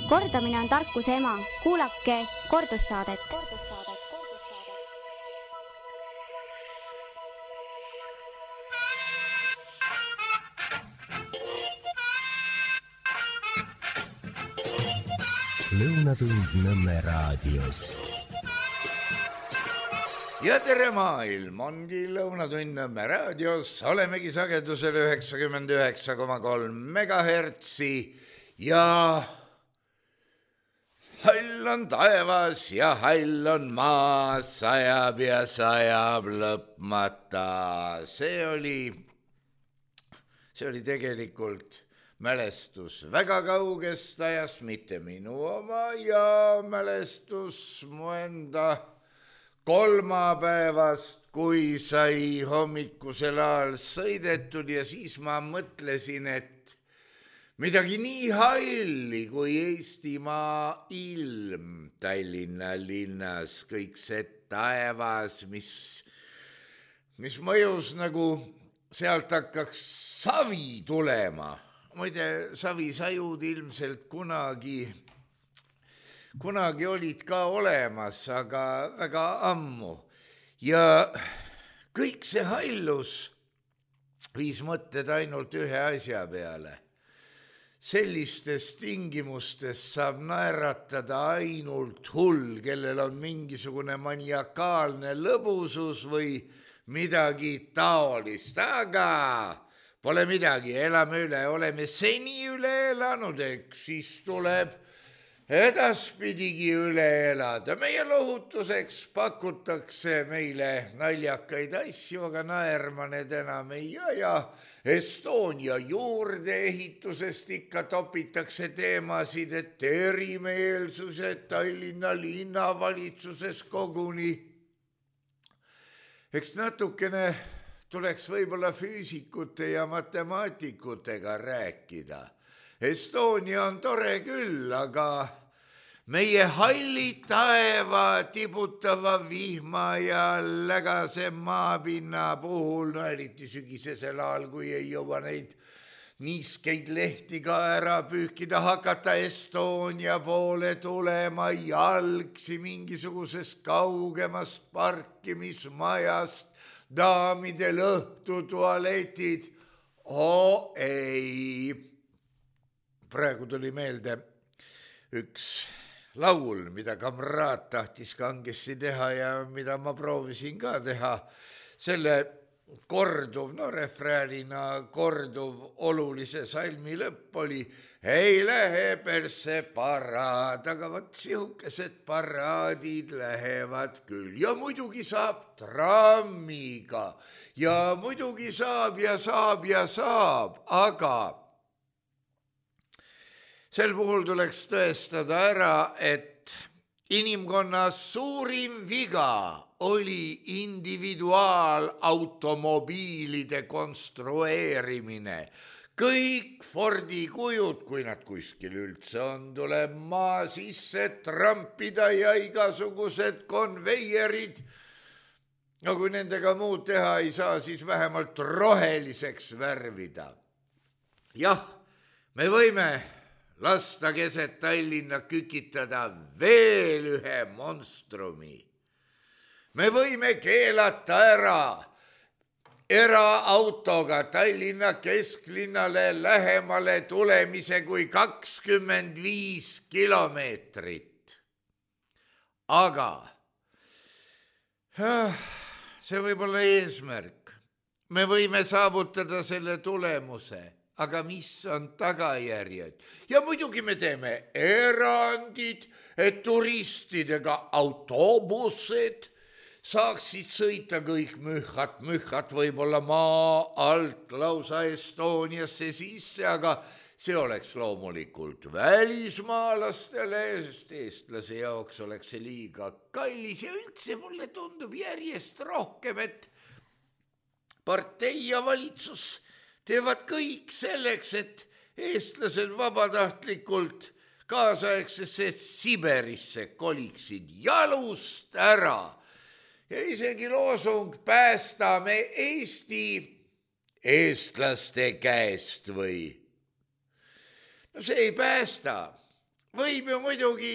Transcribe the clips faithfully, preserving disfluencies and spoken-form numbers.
Kordamine on tarkuse ema. Kuulake kordussaadet. Lõunatund Nõmme raadios. Ja tere maailm, ongi Lõunatund Nõmme raadios. Olemegi sagedusel üheksakümmend üheksa koma kolm megahertsi ja hall on taevas ja hall on maas, sajab ja sajab lõpmata. See oli, see oli tegelikult mälestus väga kaugest ajast, mitte minu oma, ja mälestus mu enda kolmapäevast, kui sai hommikusel ajal sõidetud ja siis ma mõtlesin, et midagi nii halli kui Eestimaa ilm Tallinna linnas, kõik see taevas, mis, mis mõjus nagu sealt hakkaks savi tulema. Muide, savisajud ilmselt kunagi, kunagi olid ka olemas, aga väga ammu. Ja kõik see hallus viis mõtted ainult ühe asja peale. Sellistes tingimustes saab naeratada ainult hull, kellel on mingisugune maniakaalne lõbusus või midagi taolist, aga pole midagi, elame üle, oleme seni üle elanud, eks siis tuleb edaspidigi üle elada. Meie lohutuseks pakutakse meile naljakaid asju, aga naerma need enam ei aja. Estonia juurdeehitusest ikka topitakse teemasid, et erimeelsused Tallinna linnavalitsuses koguni. Eks natukene tuleks võib-olla füüsikute ja matemaatikutega rääkida. Estonia on tore küll, aga meie halli taeva tibutava vihma ja lägase maapinna puhul, no eriti sügisesel ajal, kui ei jõua neid niiskeid lehti ka ära pühkida, hakata Estonia poole tulema jalgsi mingisugusest kaugemast parkimismajast, daamidel õhtutualetid, oo ei. Praegu tuli meelde üks laul, mida kamraad tahtis kangesti teha ja mida ma proovisin ka teha. Selle korduv, no refräänina korduv olulise salmi lõpp oli ei lähe perse paraad, aga võt sihukesed paraadid lähevad küll. Ja muidugi saab trammiga ja muidugi saab ja saab ja saab, aga sel puhul tuleks tõestada ära, et inimkonna suurim viga oli individuaalautomobiilide konstrueerimine. Kõik Fordi kujud, kui nad kuskil üldse on, tuleb maa sisse trampida ja igasugused konveierid. No kui nendega muud teha ei saa, siis vähemalt roheliseks värvida. Jah, me võime lasta keset Tallinna kükitada veel ühe monstrumi. Me võime keelata ära eraautoga Tallinna kesklinnale lähemale tulemise kui kakskümmend viis kilomeetrit. Aga see võib olla eesmärk. Me võime saavutada selle tulemuse, aga mis on tagajärjed? Ja muidugi me teeme erandid, et turistidega autobused saaksid sõita kõik mühhat, mühhat võib-olla maa alt lausa Estoniasse sisse, aga see oleks loomulikult välismaalastele, sest eestlase jaoks oleks see liiga kallis ja üldse mulle tundub järjest rohkem, et partei ja valitsus teevad kõik selleks, et eestlased vabatahtlikult kaasaegsesse Siberisse koliksid jalust ära. Ja isegi loosung päästame Eesti eestlaste käest või? No see ei päästa, võib ju muidugi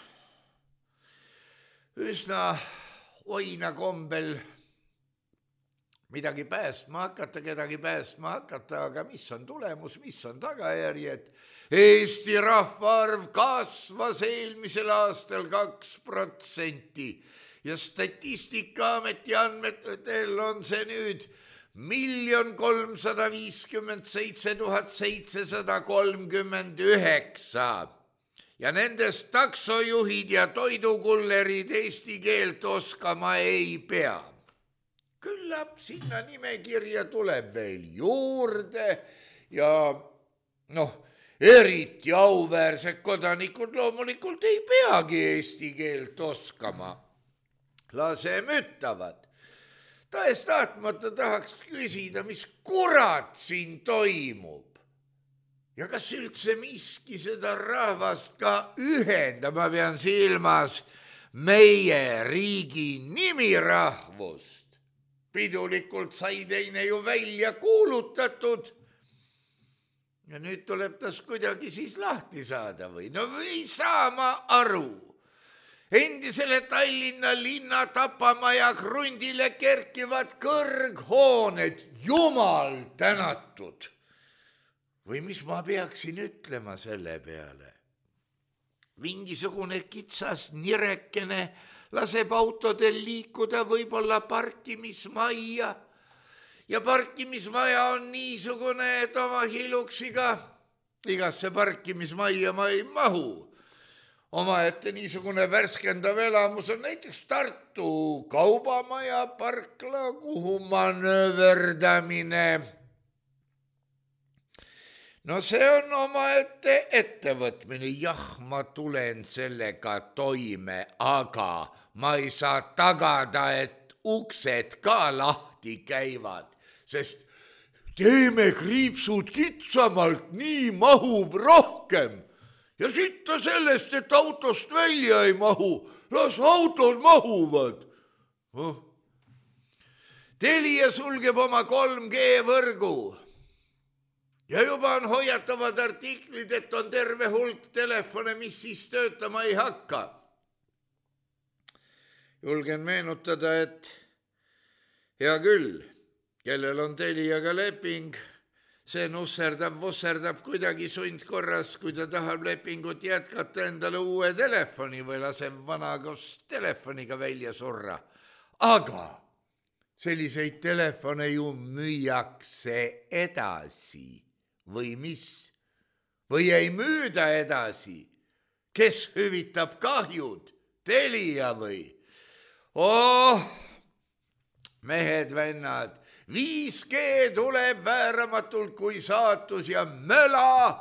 üsna oina kombel midagi päästma hakata, kedagi päästma hakata, aga mis on tulemus, mis on tagajärjed? Eesti rahvaarv kasvas eelmisel aastal kaks protsenti ja Statistikaameti andmetel on see nüüd miljon kolmsada viiskümmend seitse tuhat seitsesada kolmkümmend üheksa. Ja nendest taksojuhid ja toidukullerid eesti keelt oskama ei pea. Küllap sinna nimekirja tuleb veel juurde ja noh, eriti auväärsed kodanikud loomulikult ei peagi eesti keelt oskama. Lase müttavad. Tahes tahtmata tahaks küsida, mis kurat siin toimub. Ja kas üldse miski seda rahvast ka ühendab, ma pean silmas meie riigi nimirahvust. Pidulikult sai teine ju välja kuulutatud. Ja nüüd tuleb tas kuidagi siis lahti saada või? No ei saa ma aru. Endisele Tallinna linna Tapamaja krundile kerkivad kõrghooned, jumal tänatud. Või mis ma peaksin ütlema selle peale? Mingisugune kitsas nirekene laseb autodel liikuda võib-olla parkimismaja. Ja parkimismaja on niisugune, et oma hiluksiga igasse parkimismaja ma ei mahu. Oma ette niisugune värskendav elamus on näiteks Tartu kaubamaja parkla, kuhu manööverdamine. No see on omaette ettevõtmine, jah, ma tulen sellega toime, aga ma ei saa tagada, et uksed ka lahti käivad, sest teeme kriipsud kitsamalt, nii mahub rohkem. Ja sitta sellest, et autost välja ei mahu, las autod mahuvad. Oh. Telia sulgeb oma kolm G võrgu. Ja juba on hoiatavad artiklid, et on terve hulk telefone, mis siis töötama ei hakka. Julgen meenutada, et hea küll, kellel on Teliaga leping, see nusserdab, vusserdab kuidagi sundkorras, kui ta tahab lepingut jätkata endale uue telefoni või laseb vana koos telefoniga välja surra. Aga selliseid telefone ju müüakse edasi. Või mis? Või ei müüda edasi? Kes hüvitab kahjud? Telia või? Oh, mehed, vennad, viis G tuleb vääramatult kui saatus ja möla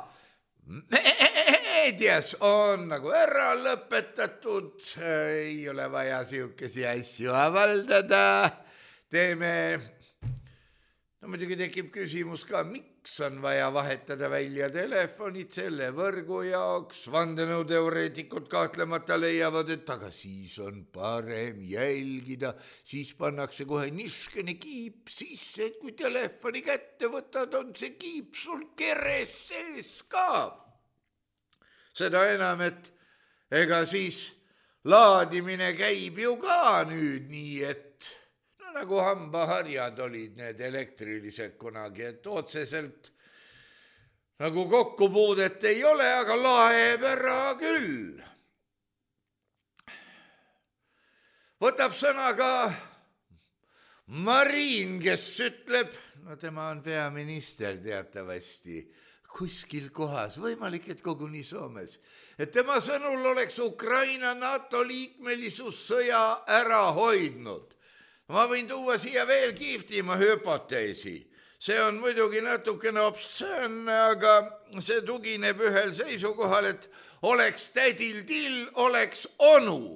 meedias on nagu ära lõpetatud. Ei ole vaja siukesi asju avaldada. Teeme... No muidugi tekib küsimus ka, miks on vaja vahetada välja telefonid selle võrgu jaoks. Vandenõuteoreetikud kahtlemata leiavad, et aga siis on parem jälgida. Siis pannakse kohe niškene kiip sisse, et kui telefoni kätte võtad, on see kiip sul keres sees ka. Seda enam, et ega siis laadimine käib ju ka nüüd nii, et nagu hambaharjad olid need elektrilised kunagi, et otseselt nagu kokkupuudet ei ole, aga laeb ära küll. Võtab sõna ka Marin, kes ütleb, no tema on peaminister teatavasti, kuskil kohas, võimalik, et koguni Soomes, et tema sõnul oleks Ukraina NATO liikmelisus sõja ära hoidnud. Ma võin tuua siia veel kihvtima hüpoteesi. See on muidugi natukene obsõnne, aga see tugineb ühel seisukohal, et oleks tädil till, oleks onu.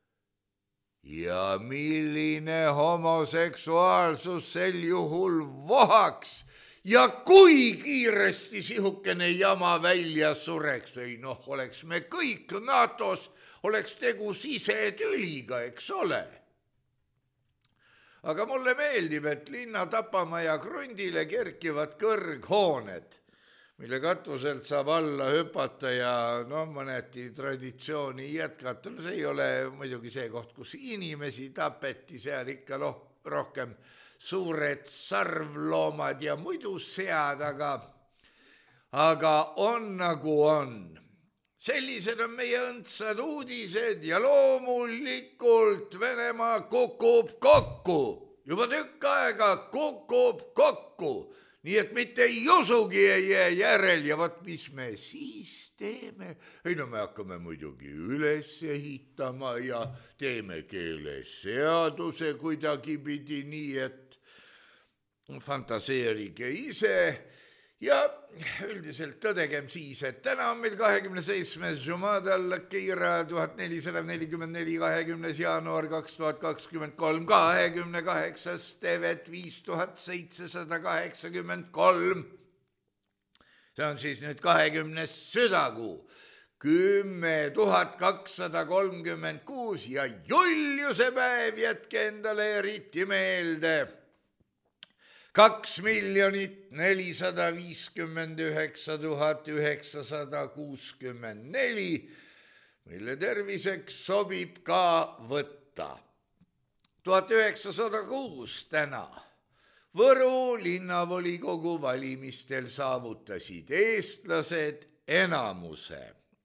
Ja milline homoseksuaalsus sel juhul vohaks ja kui kiiresti sihukene jama välja sureks. Ei noh, oleks me kõik NATOs, oleks tegu sisetüliga, eks ole. Aga mulle meeldib, et linna Tapamaja krundile kerkivad kõrghooned. mille katuselt saab alla hüpata ja no mõneti traditsiooni jätkata. No see ei ole muidugi see koht, kus inimesi tapeti, seal ikka loh, rohkem suured sarvloomad ja muidu sead, aga, aga on nagu on. Sellised on meie õndsad uudised ja loomulikult Venemaa kukub kokku. Juba tükk aega kukub kokku. Nii et mitte ei usugi ei jää järel ja võt, mis me siis teeme? Ei no me hakkame muidugi üles ehitama ja teeme keeleseaduse kuidagi pidi nii, et fantaseerige ise. Ja üldiselt tõdegem siis, et täna on meil kahekümne seitsmes Jumadal Keira tuhat nelisada nelikümmend neli kahekümnes jaanuar kaks tuhat kakskümmend kolm kahekümne kaheksas Tevet viis tuhat seitsesada kaheksakümmend kolm. See on siis nüüd kahekümnes südakuu kümme tuhat kakssada kolmkümmend kuus ja Juliuse päev, jätke endale eriti meelde. Kaks miljonit nelisada viiskümmend üheksa tuhat üheksasada kuuskümmend neli, mille terviseks sobib ka võtta. tuhat üheksasada kuus täna Võru linnavolikogu valimistel saavutasid eestlased enamuse.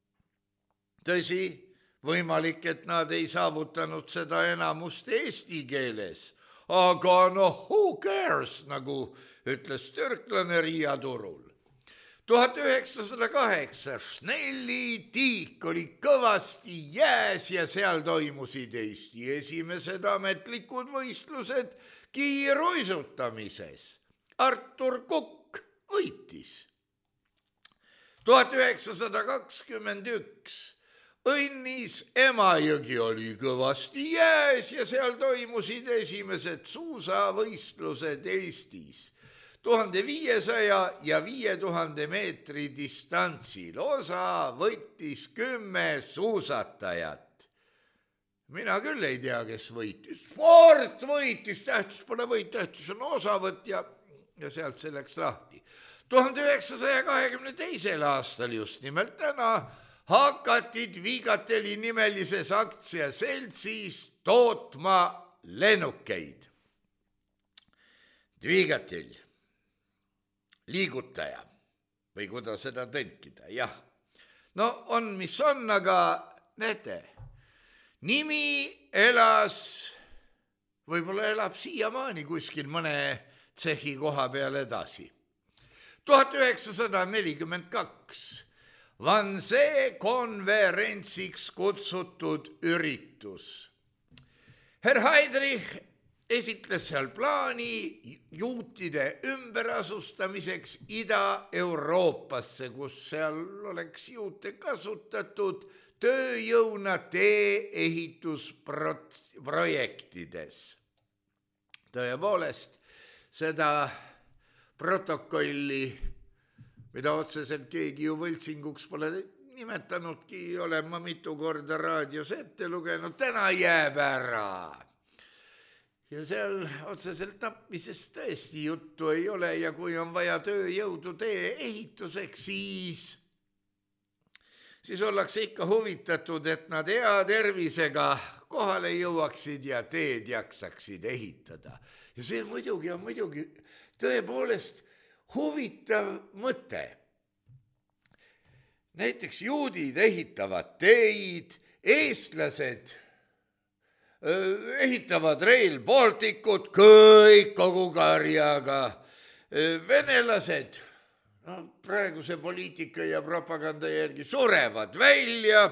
Tõsi, võimalik, et nad ei saavutanud seda enamust eesti keeles, aga noh, who cares, nagu ütles türklane Riia turul. tuhat üheksasada kaheksa Snelli tiik oli kõvasti jääs ja seal toimusid Eesti esimesed ametlikud võistlused kiiruisutamises. Artur Kukk võitis. tuhat üheksasada kakskümmend üks Õnnis Emajõgi oli kõvasti jääs ja seal toimusid esimesed suusavõistlused Eestis. tuhande viiesaja ja viie tuhande meetri distantsil osa võttis kümme suusatajat. Mina küll ei tea, kes võitis. Sport võitis, tähtis pole võit, tähtis on osavõtt ja, ja sealt see läks lahti. tuhande üheksasaja kahekümne teisel aastal just nimelt täna hakati Dvigateli nimelises aktsiaseltsis tootma lennukeid. Dvigatel, liigutaja või kuidas seda tõlkida, jah. No on, mis on, aga näete, nimi elas, võib-olla elab siiamaani kuskil mõne tsehhi koha peal edasi. tuhat üheksasada nelikümmend kaks Vanse konverentsiks kutsutud üritus. Herr Heydrich esitles seal plaani juutide ümberasustamiseks Ida-Euroopasse, kus seal oleks juute kasutatud tööjõuna tee-ehitusprojektides. Tõepoolest, seda protokolli, mida otseselt keegi ju võltsinguks pole nimetanudki, olen ma mitu korda raadios ette lugenud, täna jääb ära. Ja seal otseselt tapmisest tõesti juttu ei ole ja kui on vaja tööjõudu tee ehituseks, siis, siis ollakse ikka huvitatud, et nad hea tervisega kohale jõuaksid ja teed jaksaksid ehitada. Ja see muidugi on muidugi tõepoolest huvitav mõte. Näiteks juudid ehitavad teid, eestlased ehitavad Rail Balticut kõik kogu karjaga. Venelased no, praeguse poliitika ja propaganda järgi surevad välja.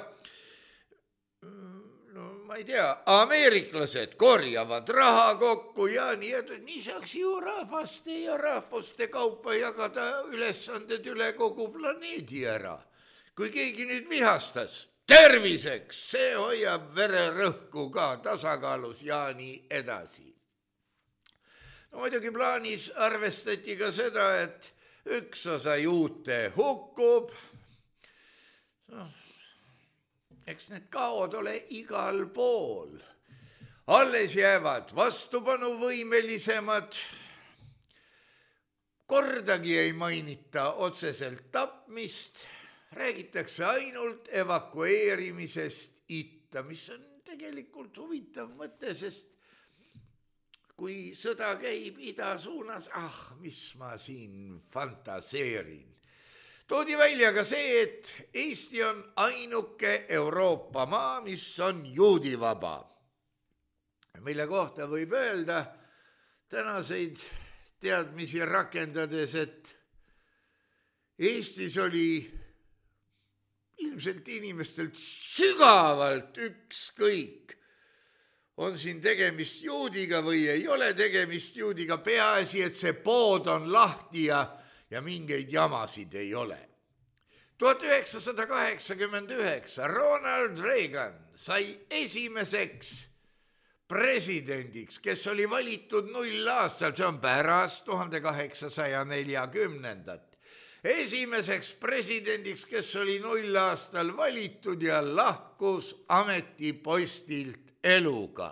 No, ma ei tea, ameeriklased korjavad raha kokku ja nii, et nii saaks ju rahvaste ja rahvuste kaupa jagada ülesanded üle kogu planeedi ära. Kui keegi nüüd vihastas, terviseks, see hoiab vererõhku ka tasakaalus ja nii edasi. No muidugi plaanis arvestati ka seda, et üks osa juute hukkub. No, eks need kaod ole igal pool. Alles jäävad vastupanuvõimelisemad. kordagi ei mainita otseselt tapmist, räägitakse ainult evakueerimisest itta, mis on tegelikult huvitav mõte, sest kui sõda käib ida suunas, ah, mis ma siin fantaseerin. Toodi välja ka see, et Eesti on ainuke Euroopa maa, mis on juudivaba. Mille kohta võib öelda tänaseid teadmisi rakendades, et Eestis oli ilmselt inimestelt sügavalt ükskõik, on siin tegemist juudiga või ei ole tegemist juudiga, peaasi, et see pood on lahti ja, ja mingeid jamasid ei ole. tuhat üheksasada kaheksakümmend üheksa Ronald Reagan sai esimeseks presidendiks, kes oli valitud null aastal, see on pärast tuhande kaheksasaja neljakümnendat. Esimeseks presidendiks, kes oli null aastal valitud ja lahkus ametipostilt eluga.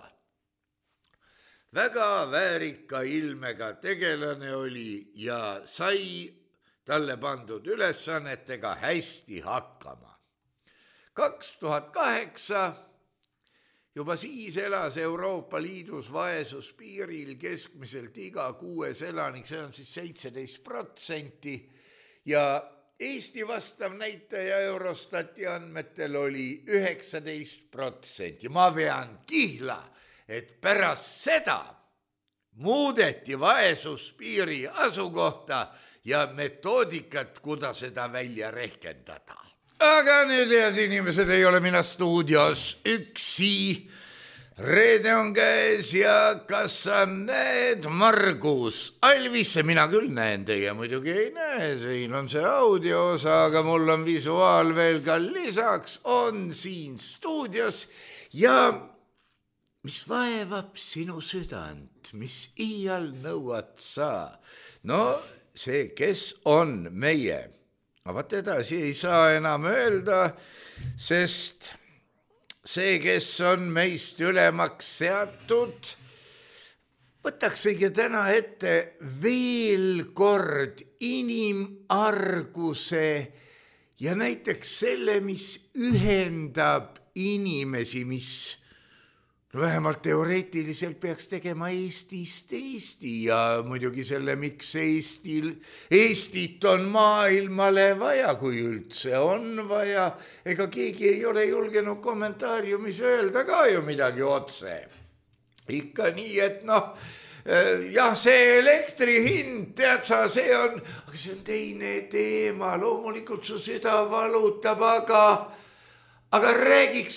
Väga väärika ilmega tegelane oli ja sai talle pandud ülesannetega hästi hakkama. kaks tuhat kaheksa juba siis elas Euroopa Liidus vaesuspiiril keskmiselt iga kuues elanik, see on siis seitseteist protsenti ja Eesti vastav näitaja Eurostati andmetel oli üheksateist protsenti. Ma vean kihla, et pärast seda muudeti vaesuspiiri asukohta ja metoodikat, kuidas seda välja rehkendada. Aga nüüd, head inimesed, ei ole mina stuudios üksi. Reede on käes ja kas sa näed Margus Alvisse? Mina küll näen, teie muidugi ei näe, siin on see audio osa, aga mul on visuaal veel ka lisaks, on siin stuudios ja mis vaevab sinu südant, mis iial nõuad sa? No see, kes on meie, aga vaat edasi ei saa enam öelda, sest see, kes on meist ülemaks seatud, võtaksegi täna ette veel kord inimarguse ja näiteks selle, mis ühendab inimesi, mis vähemalt teoreetiliselt peaks tegema Eestist Eesti ja muidugi selle, miks Eestil, Eestit on maailmale vaja, kui üldse on vaja. Ega keegi ei ole julgenud kommentaariumis öelda ka ju midagi otse. Ikka nii, et noh, jah, see elektri hind, tead sa, see on, aga see on teine teema, loomulikult su süda valutab, aga, aga räägiks.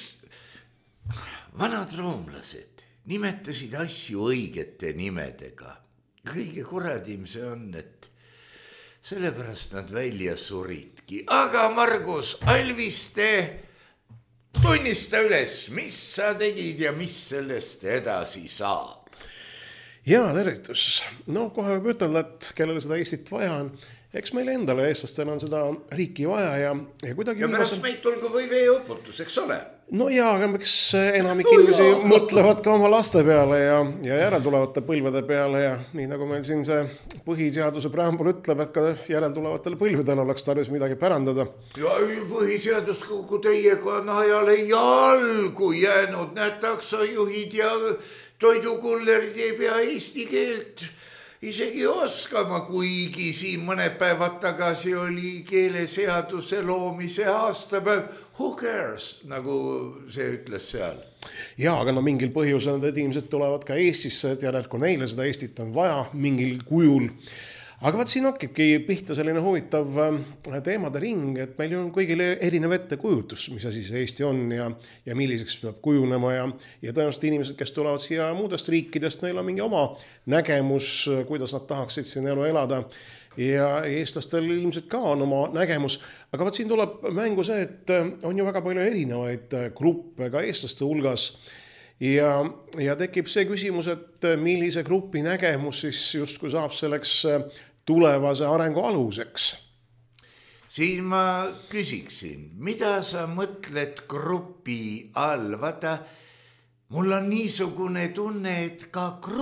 Vanad roomlased nimetasid asju õigete nimedega. Kõige kuradim see on, et sellepärast nad välja suridki. Aga Margus Alviste, tunnista üles, mis sa tegid ja mis sellest edasi saab? Jaa, tervitus. No kohe võib ütelda, et kellele seda Eestit vaja on, eks meil endale eestlastele on seda riiki vaja ja, ja kuidagi... Ja pärast meid tulgu või veeuputus, eks ole? No jaa, aga miks enamik inimesi no, mõtlevad ka oma laste peale ja, ja järeltulevate põlvede peale ja nii nagu meil siin see põhiseaduse preambul ütleb, et ka järeltulevatele põlvedele oleks tarvis midagi pärandada. Ja põhiseadus kogu teiega on ajale jalgu jäänud, need taksojuhid ja toidukullerid ei pea eesti keelt isegi oskama, kuigi siin mõned päevad tagasi oli keeleseaduse loomise aastapäev. Who cares, nagu see ütles seal? Jaa, aga no mingil põhjusel need inimesed tulevad ka Eestisse, et järelku neile seda Eestit on vaja mingil kujul. Aga vaat siin hakkibki pihta selline huvitav teemade ring, et meil on kõigile erinev ettekujutus, mis asi see Eesti on ja, ja milliseks peab kujunema ja, ja tõenäoliselt inimesed, kes tulevad siia muudest riikidest, neil on mingi oma nägemus, kuidas nad tahaksid siin elu elada ja eestlastel ilmselt ka on oma nägemus. Aga vaat siin tuleb mängu see, et on ju väga palju erinevaid gruppe ka eestlaste hulgas. Ja, ja tekib see küsimus, et millise grupi nägemus siis justkui saab selleks tulevase arengu aluseks? Siin ma küsiksin, mida sa mõtled grupi all? Vaata, mul on niisugune tunne, et ka grupp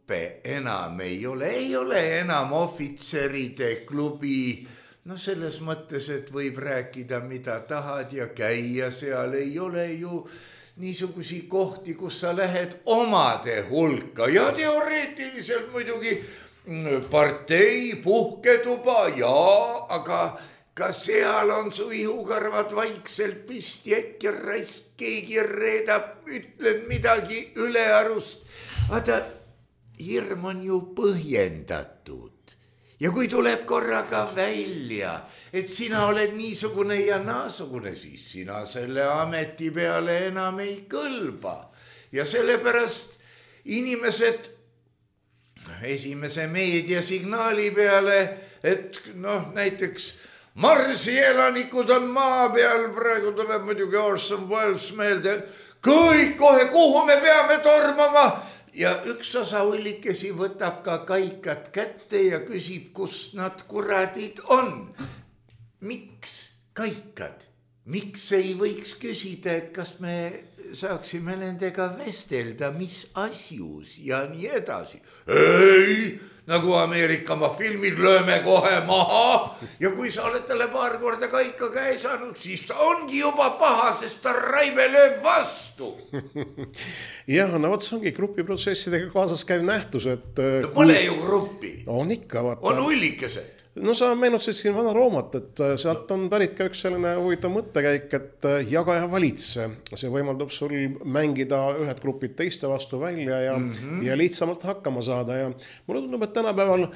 gruppe enam ei ole, ei ole enam ohvitseride klubi. No selles mõttes, et võib rääkida mida tahad ja käia seal, ei ole ju niisugusi kohti, kus sa lähed omade hulka ja teoreetiliselt muidugi partei, puhketuba, jaa, aga ka seal on su ihukarvad vaikselt püsti, äkki raisk keegi reedab, ütlen midagi ülearust. Vaata, hirm on ju põhjendatud. Ja kui tuleb korraga välja, et sina oled niisugune ja naasugune, siis sina selle ameti peale enam ei kõlba. Ja sellepärast inimesed esimese meediasignaali peale, et noh, näiteks Marsi elanikud on maa peal, praegu tuleb muidugi Orson Welles meelde, kõik kohe, kuhu me peame tormama. Ja üks osa ullikesi võtab ka kaikad kätte ja küsib, kus nad kuradid on. Miks kaikad? Miks ei võiks küsida, et kas me saaksime nendega vestelda, mis asjus ja nii edasi? Ei, nagu Ameerikamaa filmid lööme kohe maha ja kui sa oled talle paar korda kaika käe saanud, siis ta ongi juba paha, sest ta raibe lööb vastu. Jah, no võt, see ongi grupiprotsessidega kaasas käiv nähtus, et no pole kui... ju gruppi. On ikka, vaata. On ullikesed. No sa meenutasid siin vana roomat, et sealt on pärit ka üks selline huvitav mõttekäik, et jaga ja valitse. See võimaldab sul mängida ühed grupid teiste vastu välja ja, mm-hmm. ja lihtsamalt hakkama saada. Ja mulle tundub, et tänapäeval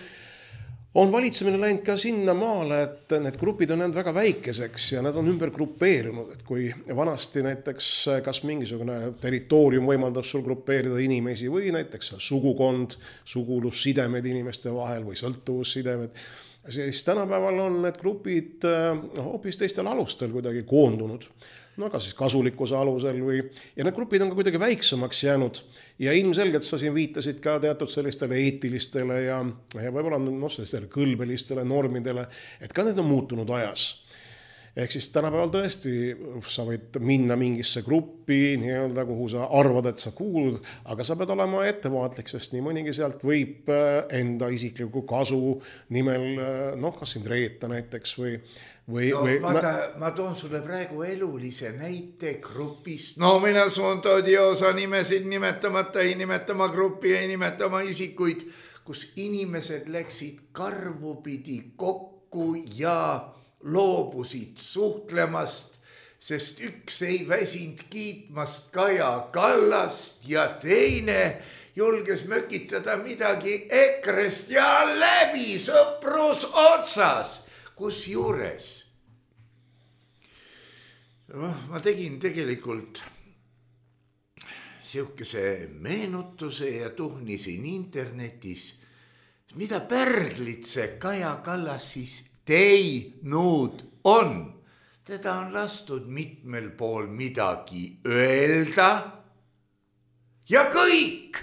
on valitsemine läinud ka sinna maale, et need grupid on jäänud väga väikeseks ja nad on ümber grupeerunud. Et kui vanasti näiteks kas mingisugune territoorium võimaldas sul grupeerida inimesi või näiteks sugukond, sugulussidemed inimeste vahel või sõltuvussidemed, siis tänapäeval on need grupid hoopis teistel alustel kuidagi koondunud. No ka siis kasulikkuse alusel või, ja need grupid on ka kuidagi väiksemaks jäänud ja ilmselgelt sa siin viitasid ka teatud sellistele eetilistele ja, ja võib-olla no, sellistele kõlbelistele normidele, et ka need on muutunud ajas. Ehk siis tänapäeval tõesti sa võid minna mingisse gruppi, nii-öelda, kuhu sa arvad, et sa kuulud, aga sa pead olema ettevaatlik, sest nii mõnigi sealt võib enda isikliku kasu nimel, noh, kas sind reeta näiteks või... või no, või, vaata, ma toon sulle praegu elulise näite grupist. No mina suun toodi osa nimesid nimetamata, ei nimetama gruppi, ei nimetama isikuid, kus inimesed läksid karvupidi kokku ja... loobusid suhtlemast, sest üks ei väsinud kiitmast Kaja Kallast ja teine julges mökitada midagi Ekrest ja läbi sõprus otsas. Kus juures? No, ma tegin tegelikult siukese meenutuse ja tuhnisin internetis, mida Pärglitse Kaja Kallas siis teinud on. Teda on lastud mitmel pool midagi öelda ja kõik.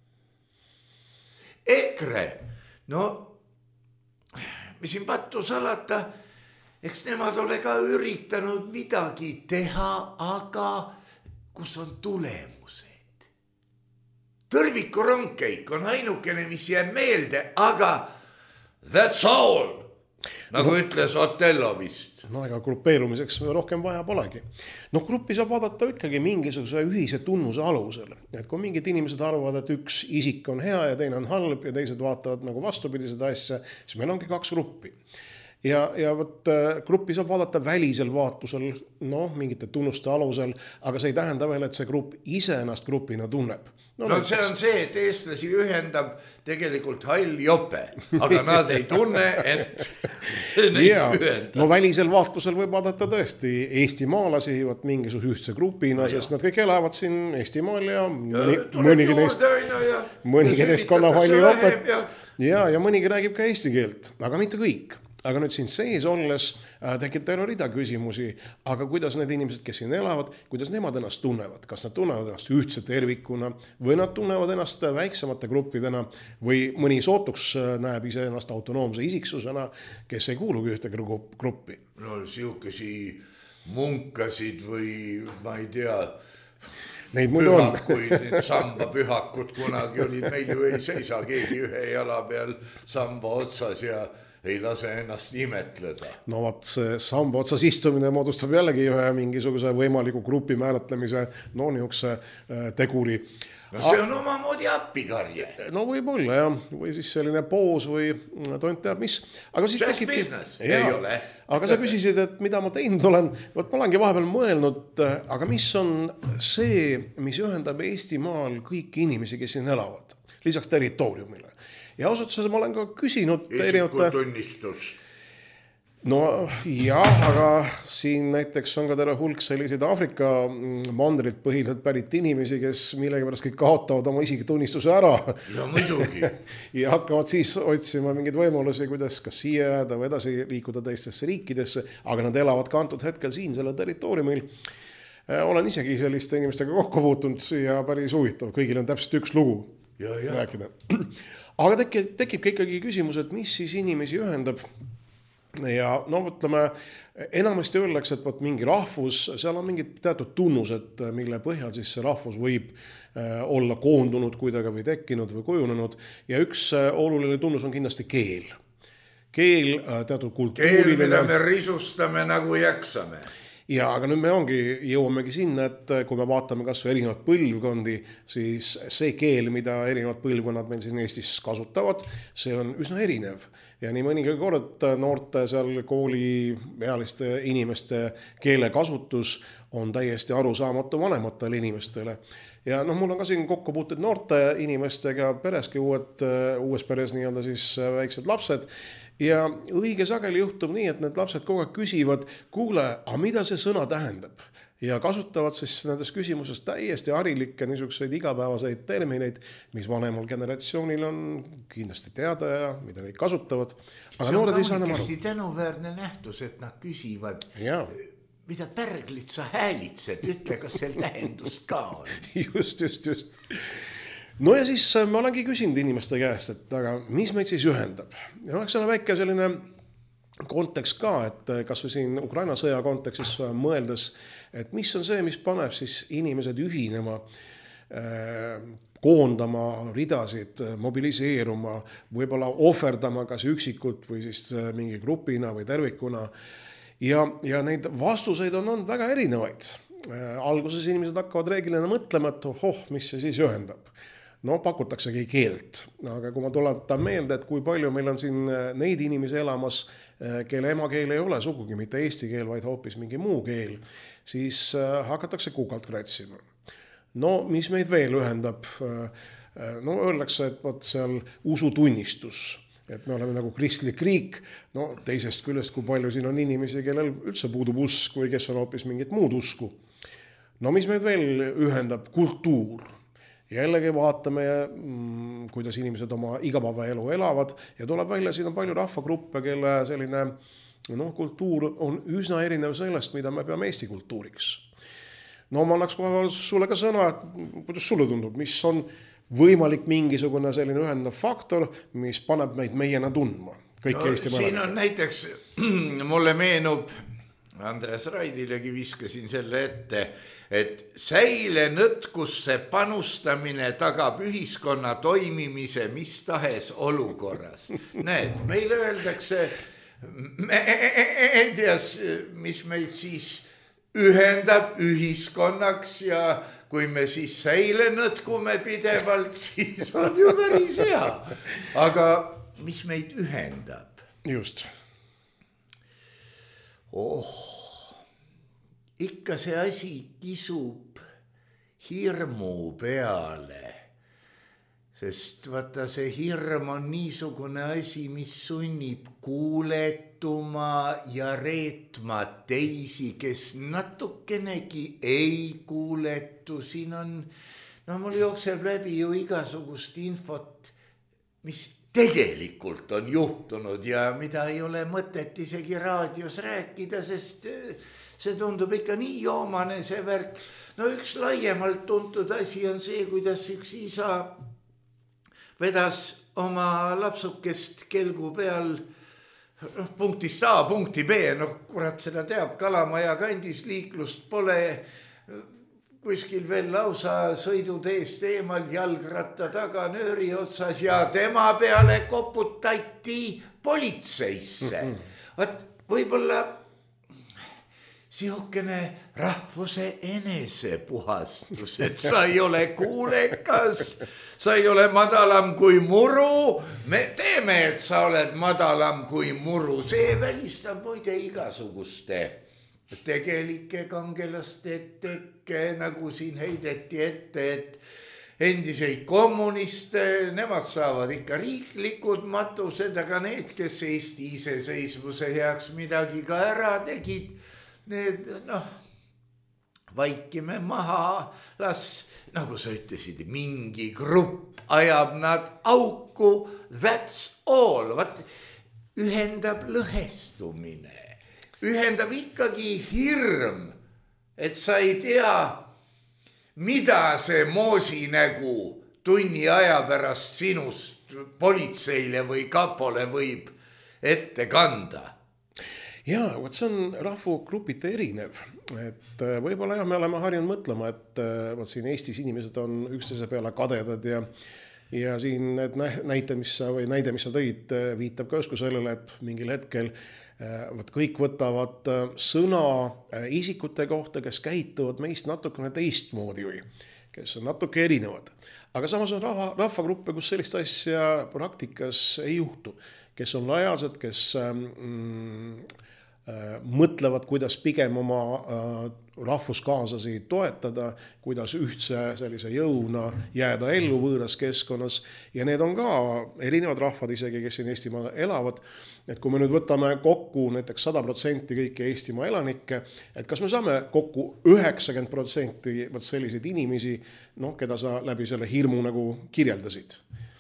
EKRE, no mis siin pattu salata, eks nemad ole ka üritanud midagi teha, aga kus on tulemused? Tõrviku rongkeik on ainukene, mis jääb meelde, aga that's all. Nagu no, ütles Otello vist. No ega grupeerumiseks rohkem vaja polegi. No gruppi saab vaadata ikkagi mingisuguse ühise tunnuse alusel. Et kui mingid inimesed arvavad, et üks isik on hea ja teine on halb ja teised vaatavad nagu vastupidi seda asja, siis meil ongi kaks gruppi. Ja, ja võt, gruppi saab vaadata välisel vaatusel, no mingite tunnuste alusel, aga see ei tähenda veel, et see grupp ise ennast grupina tunneb. No, no see on see, et eestlasi ühendab tegelikult hall jope, aga nad ei tunne, et see neid ja, ühendab. No välisel vaatusel võib vaadata tõesti eestimaalasi võt mingisuguse ühtse grupina, no, sest nad kõik elavad siin Eestimaal ja, ja mõnigi neist, mõnigi neist kannab halli jopet ja, ja, ja mõnigi räägib ka eesti keelt, aga mitte kõik. Aga nüüd siin sees olles äh, tekib terve rida küsimusi, aga kuidas need inimesed, kes siin elavad, kuidas nemad ennast tunnevad? Kas nad tunnevad ennast ühtse tervikuna või nad tunnevad ennast väiksemate gruppidena või mõni sootuks näeb ise ennast autonoomse isiksusena, kes ei kuulugi ühte gruppi? No siukesi munkasid või ma ei tea... Neid muidu on. Pühakuid, need sambapühakud kunagi olid, meil ju ei seisa keegi ühe jala peal samba otsas ja ei lase ennast imetleda. No vaat see samba otsas istumine moodustab jällegi ühe mingisuguse võimaliku grupi määratlemise, no niisuguse teguri. No see on omamoodi appikarje. No võib-olla jah, või siis selline poos või tont teab mis. Aga siis Just tekib... business, ei ole. Aga sa küsisid, et mida ma teinud olen, võt ma olengi vahepeal mõelnud, aga mis on see, mis ühendab Eestimaal kõiki inimesi, kes siin elavad, lisaks territooriumile. Ja osutuses ma olen ka küsinud... Isikutunnistus. No jah, aga siin näiteks on ka terve hulk selliseid Aafrika mandrilt põhiliselt pärit inimesi, kes millegi pärast kõik kaotavad oma isikutunnistuse ära. Ja muidugi. Ja hakkavad siis otsima mingeid võimalusi, kuidas kas siia jääda või edasi liikuda teistesse riikidesse, aga nad elavad ka antud hetkel siin selle territooriumil. Olen isegi selliste inimestega kokku puutunud ja päris huvitav, kõigil on täpselt üks lugu ja, ja. rääkida. Aga tekib, tekib ka ikkagi küsimus, et mis siis inimesi ühendab. Ja no ütleme, enamasti öeldakse, et võt mingi rahvus, seal on mingid teatud tunnused, mille põhjal siis see rahvus võib olla koondunud kuidagi või tekkinud või kujunenud. Ja üks oluline tunnus on kindlasti keel. Keel, teatud kultuuriline... Keel, mida me risustame nagu jaksame. Ja aga nüüd me ongi, jõuamegi sinna, et kui me vaatame kas või erinevad põlvkondi, siis see keel, mida erinevad põlvkonnad meil siin Eestis kasutavad, see on üsna erinev. Ja nii mõningi kord noorte seal kooli ealiste inimeste keelekasutus on täiesti arusaamatu vanematele inimestele. Ja noh, mul on ka siin kokku puutud noorte inimestega pereski uued, uues peres nii-öelda siis väiksed lapsed. Ja õige sageli juhtub nii, et need lapsed kogu aeg küsivad, kuule, aga mida see sõna tähendab? Ja kasutavad siis nendes küsimuses täiesti harilikke niisuguseid igapäevaseid termineid, mis vanemal generatsioonil on kindlasti teada ja mida neid kasutavad. Aga see on kaunikesti tänuväärne nähtus, et nad küsivad, ja. mida pärglit sa häälitsed, ütle, kas seal tähendust ka on. Just, just, just. No ja siis ma olengi küsinud inimeste käest, et aga mis meid siis ühendab? Ja oleks selle väike selline kontekst ka, et kas või siin Ukraina sõja kontekstis mõeldes, et mis on see, mis paneb siis inimesed ühinema, koondama ridasid, mobiliseeruma, võib-olla ohverdama kas üksikult või siis mingi grupina või tervikuna. Ja, ja neid vastuseid on olnud väga erinevaid. Alguses inimesed hakkavad reeglina mõtlema, et oh, mis see siis ühendab. No pakutaksegi keelt, aga kui ma tuletan meelde, et kui palju meil on siin neid inimesi elamas, kelle emakeel ei ole sugugi mitte eesti keel, vaid hoopis mingi muu keel, siis hakatakse kukalt kratsima. No mis meid veel ühendab? No öeldakse, et võt seal usutunnistus, et me oleme nagu kristlik riik, no teisest küljest, kui palju siin on inimesi, kellel üldse puudub usk või kes on hoopis mingit muud usku. No mis meid veel ühendab? Kultuur. Jällegi vaatame, kuidas inimesed oma igapäevaelu elavad ja tuleb välja, siin on palju rahvagruppe, kelle selline no, kultuur on üsna erinev sellest, mida me peame Eesti kultuuriks. No ma annaks kohe sulle ka sõna, et kuidas sulle tundub, mis on võimalik mingisugune selline ühendav faktor, mis paneb meid meiena tundma. Kõik no, Eesti siin on näiteks, mulle meenub, Andres Raidilegi viskasin selle ette, et säile nõtkusse panustamine tagab ühiskonna toimimise mis tahes olukorras. Näed, meile öeldakse, me ei tea, mis meid siis ühendab ühiskonnaks ja kui me siis säile nõtkume pidevalt, siis on ju päris hea. Aga mis meid ühendab? Just. Oh, ikka see asi kisub hirmu peale, sest vaata see hirm on niisugune asi, mis sunnib kuuletuma ja reetma teisi, kes natukenegi ei kuuletu. Siin on, no mul jookseb läbi ju igasugust infot, mis tegelikult on juhtunud ja mida ei ole mõtet isegi raadios rääkida, sest see tundub ikka nii joomane see värk. No üks laiemalt tuntud asi on see, kuidas üks isa vedas oma lapsukest kelgu peal punktist A, punkti B, noh kurat seda teab, Kalamaja kandis liiklust pole, kuskil veel lausa sõiduteest eemal jalgratta taga nööri otsas ja tema peale koputati politseisse. Vaat võib-olla sihukene rahvuse enesepuhastus, et sa ei ole kuulekas, sa ei ole madalam kui muru. Me teeme, et sa oled madalam kui muru. See välistab muide igasuguste tegelike kangelaste tekke, nagu siin heideti ette, et endiseid kommuniste, nemad saavad ikka riiklikud matused, aga need, kes Eesti iseseisvuse heaks midagi ka ära tegid, need, noh, vaikime maha, las, nagu sa ütlesid, mingi grupp ajab nad auku, that's all. Vaat, ühendab lõhestumine, ühendab ikkagi hirm, et sa ei tea, mida see moosinägu tunni aja pärast sinust politseile või kapole võib ette kanda. Jaa, võt see on rahvugrupite erinev, et võib-olla jah, me oleme harjunud mõtlema, et võt siin Eestis inimesed on üksteise peale kadedad ja, ja siin need näite, mis sa, või näide, mis sa tõid, viitab ka justkui sellele, et mingil hetkel võt kõik võtavad sõna isikute kohta, kes käituvad meist natukene teistmoodi või, kes on natuke erinevad. Aga samas on rahva, rahvagruppe, kus sellist asja praktikas ei juhtu, kes on lojaalsed, kes mm, mõtlevad, kuidas pigem oma rahvuskaaslasi toetada, kuidas ühtse sellise jõuna jääda ellu võõras keskkonnas. Ja need on ka erinevad rahvad isegi, kes siin Eestimaa elavad. Et kui me nüüd võtame kokku näiteks sada protsenti kõiki Eestimaa elanikke, et kas me saame kokku üheksakümmend protsenti selliseid inimesi, no, keda sa läbi selle hirmu nagu kirjeldasid?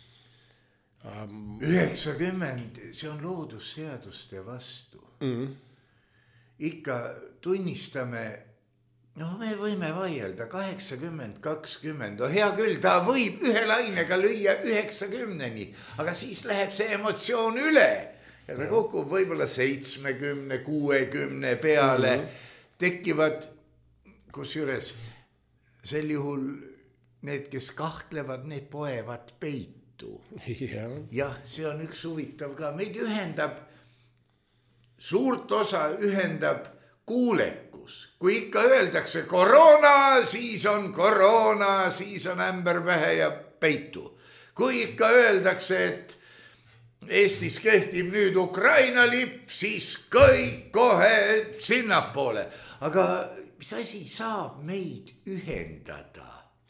üheksakümmend, see on loodusseaduste vastu. Mm. Ikka tunnistame, no me võime vaielda kaheksakümmend, kakskümmend, no hea küll, ta võib ühe lainega lüüa üheksakümneni, aga siis läheb see emotsioon üle ja ta kukub võib-olla seitsmekümne, kuuekümne peale, mm-hmm. tekivad, kusjuures sel juhul need, kes kahtlevad, need poevad peitu. Ja. Jah, see on üks huvitav ka, meid ühendab suurt osa ühendab kuulekus. Kui ikka öeldakse koroona, siis on koroona, siis on ämber pähe ja peitu. Kui ikka öeldakse, et Eestis kehtib nüüd Ukraina lipp, siis kõik kohe sinnapoole. Aga mis asi saab meid ühendada?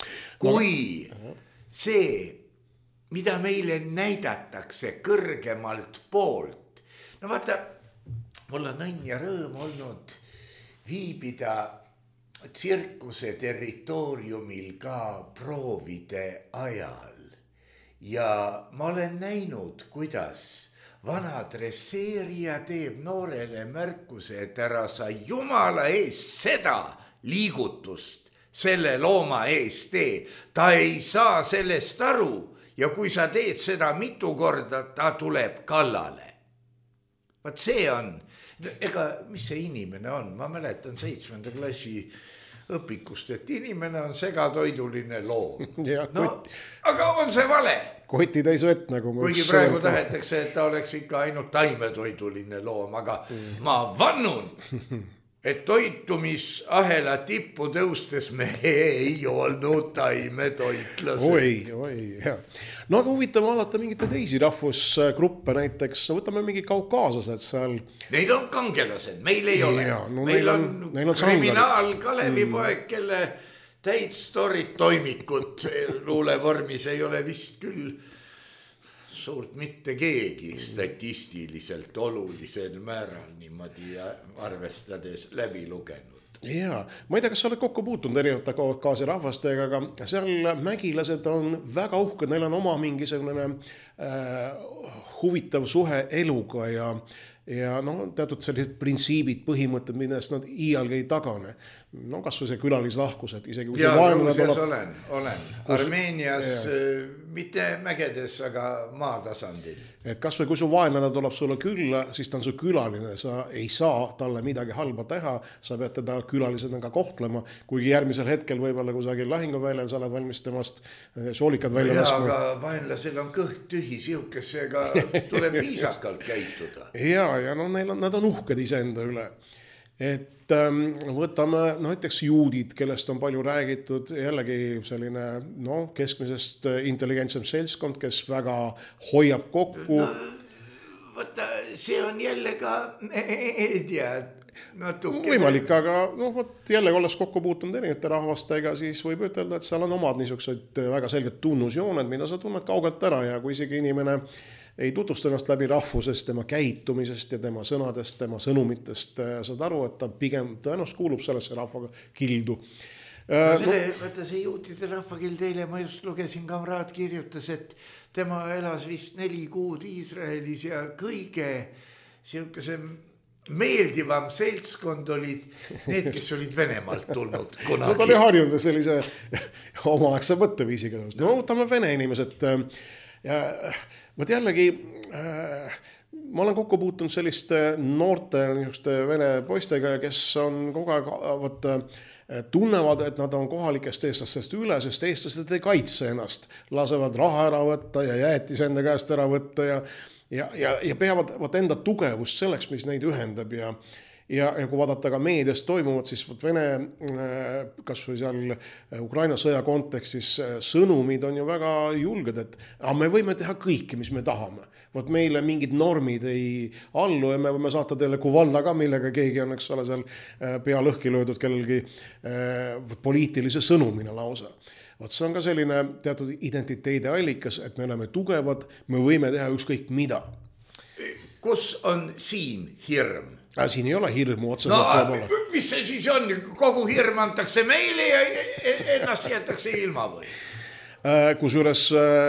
Kui see, mida meile näidatakse kõrgemalt poolt, no vaata, mul on õnn ja rõõm olnud viibida tsirkuse territooriumil ka proovide ajal. Ja ma olen näinud, kuidas vana dresseerija teeb noorele märkuse, et ära sa jumala ees seda liigutust selle looma ees tee. Ta ei saa sellest aru ja kui sa teed seda mitu korda, ta tuleb kallale. Vaat see on, ega mis see inimene on, ma mäletan seitsmenda klassi õpikust, et inimene on segatoiduline loom. No, aga on see vale. Koti täis vett nagu. Kuigi praegu tahetakse, et ta oleks ikka ainult taimetoiduline loom, aga mm. ma vannun, et toitumisahela tippu tõustes me ei olnud taimetoitlased. Oi, oi, hea. No aga huvitav vaadata mingite teisi rahvusgruppe näiteks, võtame mingi kaukaaslased seal. Neil on kangelased, meil ei ole. Ja, no meil on, on kriminaal Kalevipoeg, mm. kelle täid storit toimikut luulevormis ei ole vist küll suurt mitte keegi statistiliselt olulisel määral niimoodi arvestades läbi lugenud. Jaa, ma ei tea, kas sa oled kokku puutunud erinevate Kaukaasia rahvastega, aga seal mägilased on väga uhked, neil on oma mingisugune äh, huvitav suhe eluga ja ja no, teatud sellised printsiibid, põhimõtted, millest nad iialgi ei tagane. No kas või see külalislahkus, et isegi kui ja, see vaenlane tuleb... olen, olen. Armeenias ja. Mitte mägedes, aga maatasandil. Et kas või kui su vaenlane tuleb sulle külla, siis ta on su külaline, sa ei saa talle midagi halba teha, sa pead teda külalised on ka kohtlema, kuigi järgmisel hetkel võib-olla kusagil lahinguväljal sa oled valmis temast soolikad välja ja, laskma. aga vaenlasel on kõht tühi siukesega, tuleb viisakalt käituda. Ja, ja no neil on, nad on uhked iseenda üle. Et ähm, võtame no, näiteks juudid, kellest on palju räägitud, jällegi selline no, keskmisest intelligentsem seltskond, kes väga hoiab kokku. No, võtta, see on jälle ka meedia natuke. Võimalik, aga no, võt, jällegi olles kokku puutunud erinevate rahvastega, siis võib ütelda, et seal on omad niisugused väga selged tunnusjooned, mida sa tunned kaugelt ära ja kui isegi inimene ei tutvusta ennast läbi rahvusest, tema käitumisest ja tema sõnadest, tema sõnumitest, saad aru, et ta pigem tõenäoliselt kuulub sellesse rahvaga kildu. No selle, võtta see juutide rahvakild eile, ma just lugesin, kamraad kirjutas, et tema elas vist neli kuud Iisraelis ja kõige siukese meeldivam seltskond olid need, kes olid Venemaalt tulnud kunagi. No ta oli harjunud sellise omaaegse mõtteviisiga. No võtame vene inimesed. Ja võt jällegi, äh, ma olen kokku puutunud selliste noorte vene poistega, kes on kogu aeg võt, tunnevad, et nad on kohalikest eestlastest üle, sest eestlased ei kaitse ennast. Lasevad raha ära võtta ja jäetis enda käest ära võtta ja, ja, ja, ja peavad võt, enda tugevust selleks, mis neid ühendab ja Ja, ja kui vaadata ka meedias toimuvad, siis Vene, kas või seal Ukraina sõja kontekstis sõnumid on ju väga julged, et aga me võime teha kõike, mis me tahame. Vot meile mingid normid ei allu ja me võime saata teile kuvalla ka, millega keegi on, eks ole, seal pea lõhki löödud kellelgi poliitilise sõnumina lausa. Vot see on ka selline teatud identiteedi allikas, et me oleme tugevad, me võime teha ükskõik mida. Kus on siin hirm? Siin ei ole hirmu otseselt no, võib-olla. Mis see siis on? Kogu hirm antakse meile ja ennast jätakse ilma või? Kusjuures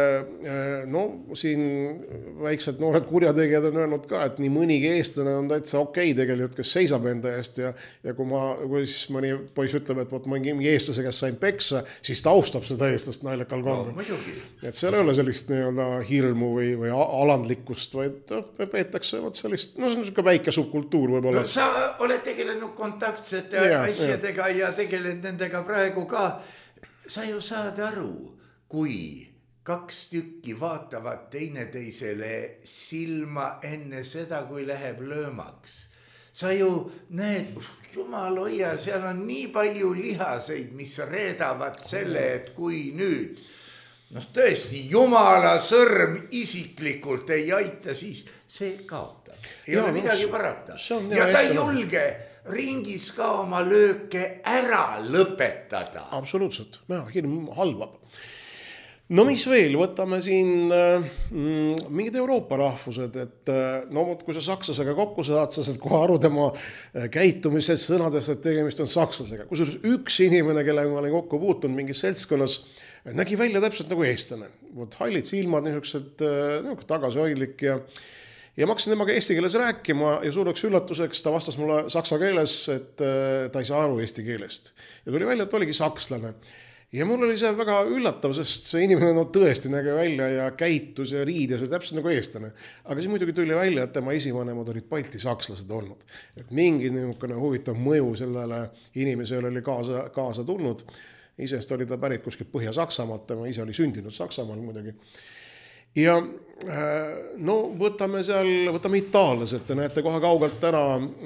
no siin väiksed noored kurjategijad on öelnud ka, et nii mõnigi eestlane on täitsa okei tegelikult, kes seisab enda eest ja, ja kui, ma, kui siis mõni poiss ütleb, et võt, mingi eestlase, kes sain peksa, siis ta austab seda eestlast naljakal kombel. No, et seal ei ole sellist nii-öelda hirmu või, või alandlikkust, vaid peetakse võt sellist, no see on niisugune väike subkultuur võib-olla. No, sa oled tegelenud kontaktsete ja, asjadega ja, ja tegeled nendega praegu ka. Sa ju saad aru, kui kaks tükki vaatavad teineteisele silma enne seda, kui läheb löömaks. Sa ju näed, jumal hoia, seal on nii palju lihaseid, mis reedavad selle, et kui nüüd, noh tõesti, jumala sõrm isiklikult ei aita, siis see kaotab. Ei ja, ole midagi parata. Ja ta ei julge ringis ka oma lööke ära lõpetada. Absoluutselt, ja, hirm halvab. No mis veel, võtame siin mm, mingid Euroopa rahvused, et no kui sa sakslasega kokku saad, sa saad kohe aru tema käitumisest, sõnadest, et tegemist on sakslasega. Kusjuures üks inimene, kellega ma olen kokku puutunud mingis seltskonnas, nägi välja täpselt nagu eestlane. Võt hallid silmad, niisugused no, tagasihoidlik ja Ja ma hakkasin temaga eesti keeles rääkima ja suureks üllatuseks ta vastas mulle saksa keeles, et ta ei saa aru eesti keelest. Ja tuli välja, et oligi sakslane. Ja mul oli see väga üllatav, sest see inimene no, tõesti nägi välja ja käitus ja riides oli täpselt nagu eestlane. Aga siis muidugi tuli välja, et tema esivanemad olid Balti sakslased olnud. Et mingi niisugune huvitav mõju sellele inimesele oli kaasa, kaasa tulnud. Isest oli ta pärit kuskilt Põhja-Saksamaalt, tema ise oli sündinud Saksamaal muidugi. Ja no võtame seal, võtame itaallased, te näete kohe kaugelt ära,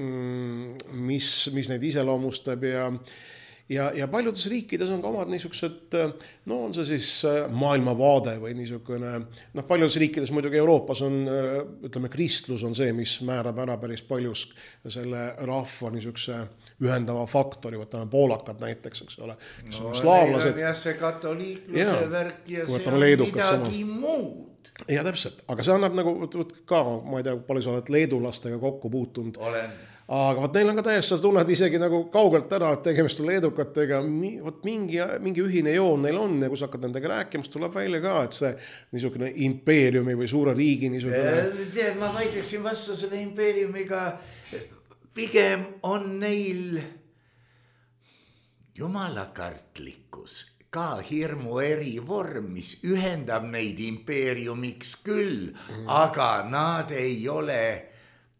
mis, mis neid iseloomustab ja, ja, ja paljudes riikides on ka omad niisugused, no on see siis maailmavaade või niisugune, noh paljudes riikides muidugi Euroopas on, ütleme, kristlus on see, mis määrab ära päris paljus selle rahva niisuguse ühendava faktori, võtame poolakad näiteks, eks ole. No, slaavlased. Neil on jah see katoliikluse ja, värk ja see on midagi sama. Muud. Ja täpselt, aga see annab nagu ka, ma ei tea, palju sa oled leedulastega kokku puutunud. Olen. Aga võt, neil on ka täiesti, sa tunned isegi nagu kaugelt ära, et tegemist on leedukatega, võt, mingi, mingi ühine joon neil on ja kui sa hakkad nendega rääkima, tuleb välja ka, et see niisugune impeeriumi või suure riigi niisugune... Tead, ma vaidleksin vastu selle impeeriumiga, pigem on neil jumalakartlikkus. Ka hirmu eri vorm, mis ühendab neid impeeriumiks küll, mm. aga nad ei ole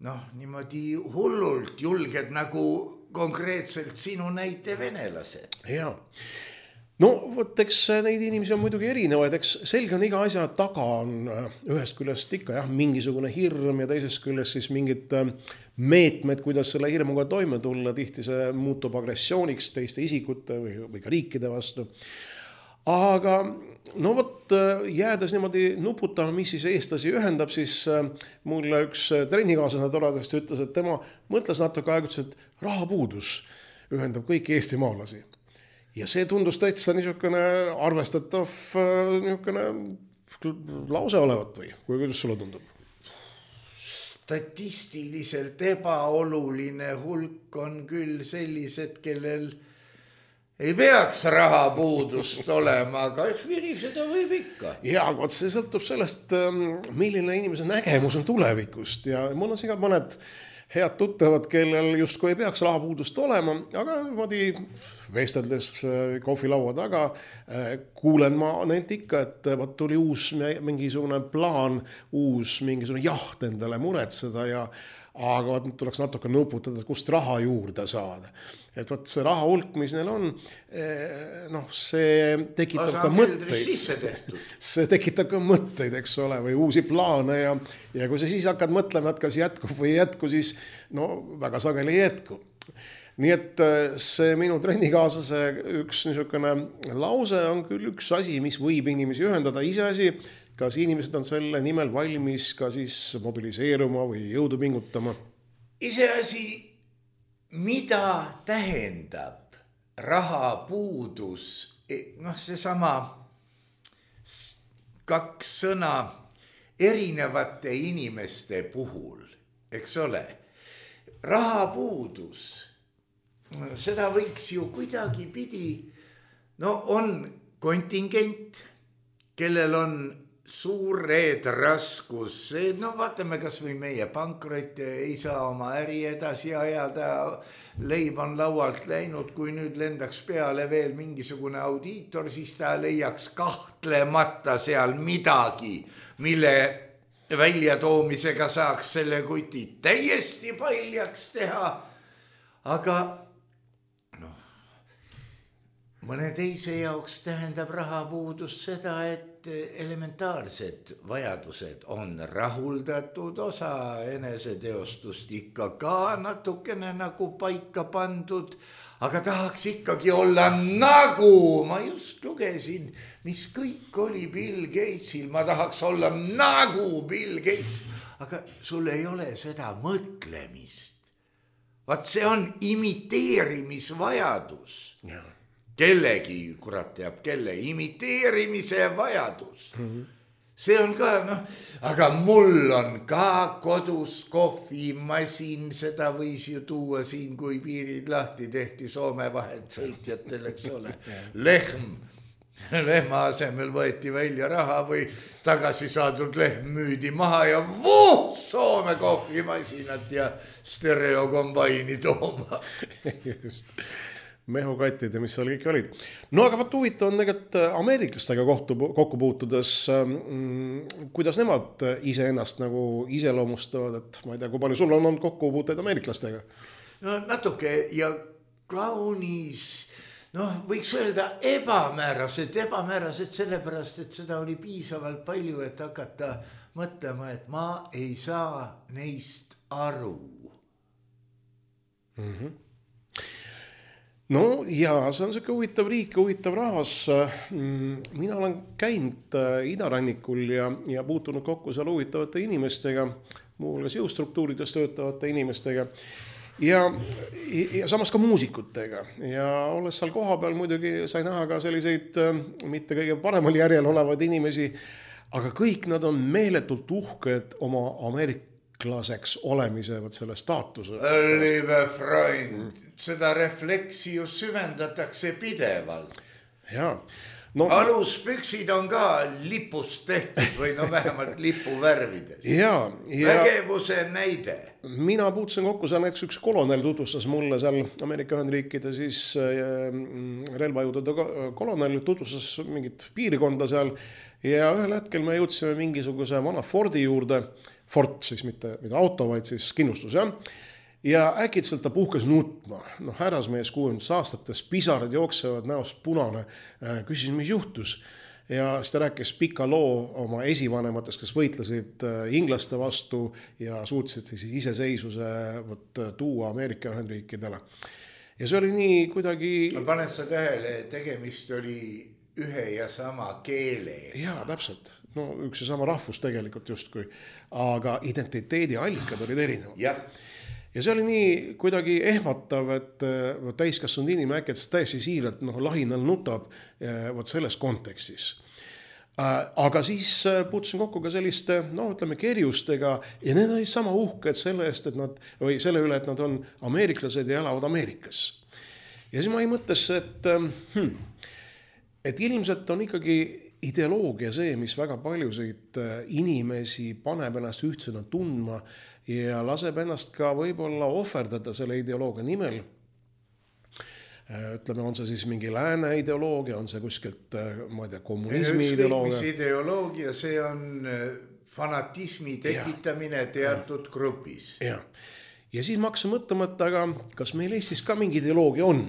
noh, niimoodi hullult julged nagu konkreetselt sinu näite venelased. Jaa. No võt, eks neid inimesi on muidugi erinevaid, eks selge on iga asja taga on ühest küljest ikka jah, mingisugune hirm ja teisest küljest siis mingid meetmed, kuidas selle hirmuga toime tulla, tihti see muutub agressiooniks teiste isikute või, või ka riikide vastu. Aga no võt, jäädes niimoodi nuputama, mis siis eestlasi ühendab, siis mulle üks trennikaaslasena toredasti ütles, et tema mõtles natuke aeg, et rahapuudus ühendab kõiki eestimaalasi. Ja see tundus täitsa niisugune arvestatav niisugune lause olevat või? Kuidas sulle tundub? Statistiliselt ebaoluline hulk on küll sellised, kellel ei peaks rahapuudust olema, aga üks viri seda võib ikka. Ja, aga see sõltub sellest, milline inimese nägemus on tulevikust ja mul on siin ka mõned head tuttavad, kellel justkui ei peaks rahapuudust olema, aga niimoodi vesteldes kohvilaua taga kuulen ma neid ikka, et võt tuli uus mingisugune plaan, uus mingisugune jaht endale muretseda ja aga nüüd tuleks natuke nuputada, kust raha juurde saada. Et võt see raha hulk, mis neil on, noh, see tekitab ka mõtteid. See tekitab ka mõtteid, eks ole, või uusi plaane ja, ja kui sa siis hakkad mõtlema, et kas jätkub või ei jätku, siis no väga sageli ei jätku. Nii et see minu trennikaaslase üks niisugune lause on küll üks asi, mis võib inimesi ühendada, iseasi, kas inimesed on selle nimel valmis ka siis mobiliseeruma või jõudu pingutama? Iseasi, mida tähendab rahapuudus, noh see sama kaks sõna erinevate inimeste puhul, eks ole, rahapuudus, seda võiks ju kuidagi pidi, no on kontingent, kellel on suured raskused, no vaatame kas või meie pankrot, ei saa oma äri edasi ajada, leib on laualt läinud, kui nüüd lendaks peale veel mingisugune audiitor, siis ta leiaks kahtlemata seal midagi, mille väljatoomisega saaks selle kuti täiesti paljaks teha, aga noh, mõne teise jaoks tähendab rahapuudus seda, et elementaarsed vajadused on rahuldatud, osa eneseteostust ikka ka natukene nagu paika pandud, aga tahaks ikkagi olla nagu, ma just lugesin, mis kõik oli Bill Gatesil, ma tahaks olla nagu Bill Gates, aga sul ei ole seda mõtlemist. Vaat see on imiteerimisvajadus. Jaa. Kellegi, kurat teab, kelle imiteerimise vajadus. Mm-hmm. See on ka, noh, aga mul on ka kodus kohvimasin, seda võis ju tuua siin, kui piirid lahti tehti Soome vahet sõitjatel, eks ole. Lehm, lehma asemel võeti välja raha või tagasi saadud lehm müüdi maha ja vuh, Soome kohvimasinat ja stereokombaini tooma. Just. Mehukatid ja mis seal kõik olid. No aga vaat huvitav on tegelikult ameeriklastega kohtu, kokku puutudes, mm, kuidas nemad ise ennast nagu iseloomustavad, et ma ei tea, kui palju sul on olnud kokku puuteid ameeriklastega? No natuke ja kaunis, noh, võiks öelda ebamäärased, ebamäärased sellepärast, et seda oli piisavalt palju, et hakata mõtlema, et ma ei saa neist aru. Mhm. No ja see on selline huvitav riik, huvitav rahvas. Mina olen käinud idarannikul ja, ja puutunud kokku seal huvitavate inimestega, muuhulgas jõustruktuurides töötavate inimestega ja, ja samas ka muusikutega. Ja olles seal koha peal muidugi sai näha ka selliseid mitte kõige paremal järjel olevaid inimesi, aga kõik nad on meeletult uhked oma Ameerika klaseks olemise, võt selle staatuse. Liebe Freund, seda refleksi ju süvendatakse pidevalt. Jaa. No, aluspüksid on ka lipust tehtud või no vähemalt lipuvärvides. Jaa. Ja vägevuse näide. Mina puutusin kokku, seal näiteks üks kolonel tutvustas mulle seal Ameerika Ühendriikide siis relvajõudude kolonel tutvustas mingit piirikonda seal ja ühel hetkel me jõudsime mingisuguse vana Fordi juurde. Ford siis mitte, mitte auto, vaid siis kindlustus, jah. Ja äkitselt ta puhkes nutma. Noh, härrasmees kuuekümnendates aastates, pisarad jooksevad, näost punane. Küsisin, mis juhtus. Ja siis ta rääkis pika loo oma esivanematest, kes võitlesid inglaste vastu ja suutsid siis iseseisvuse võt, tuua Ameerika Ühendriikidele. Ja see oli nii kuidagi... No paned sa tähele, tegemist oli ühe ja sama keele. Jaa, täpselt. No üks ja sama rahvus tegelikult justkui. Aga identiteedi allikad olid erinevad. Jah. Ja see oli nii kuidagi ehmatav, et täiskasvanud inimene äkki täiesti siiralt no, lahinal nutab võt selles kontekstis. Aga siis puutusin kokku ka selliste, no ütleme, kerjustega ja need olid sama uhked selle eest, et nad, või selle üle, et nad on ameeriklased ja elavad Ameerikas. Ja siis ma ei mõttes, et, hmm, et ilmselt on ikkagi ideoloogia see, mis väga paljusid inimesi paneb ennast ühtsena tundma ja laseb ennast ka võib-olla ohverdada selle ideoloogia nimel. Ütleme, on see siis mingi lääne ideoloogia, on see kuskilt, ma ei tea, kommunismi ideoloogia. Mis ideoloogia, see on fanatismi tekitamine ja, teatud ja, grupis. Ja. ja siis ma hakkasin mõtlema, et aga kas meil Eestis ka mingi ideoloogia on?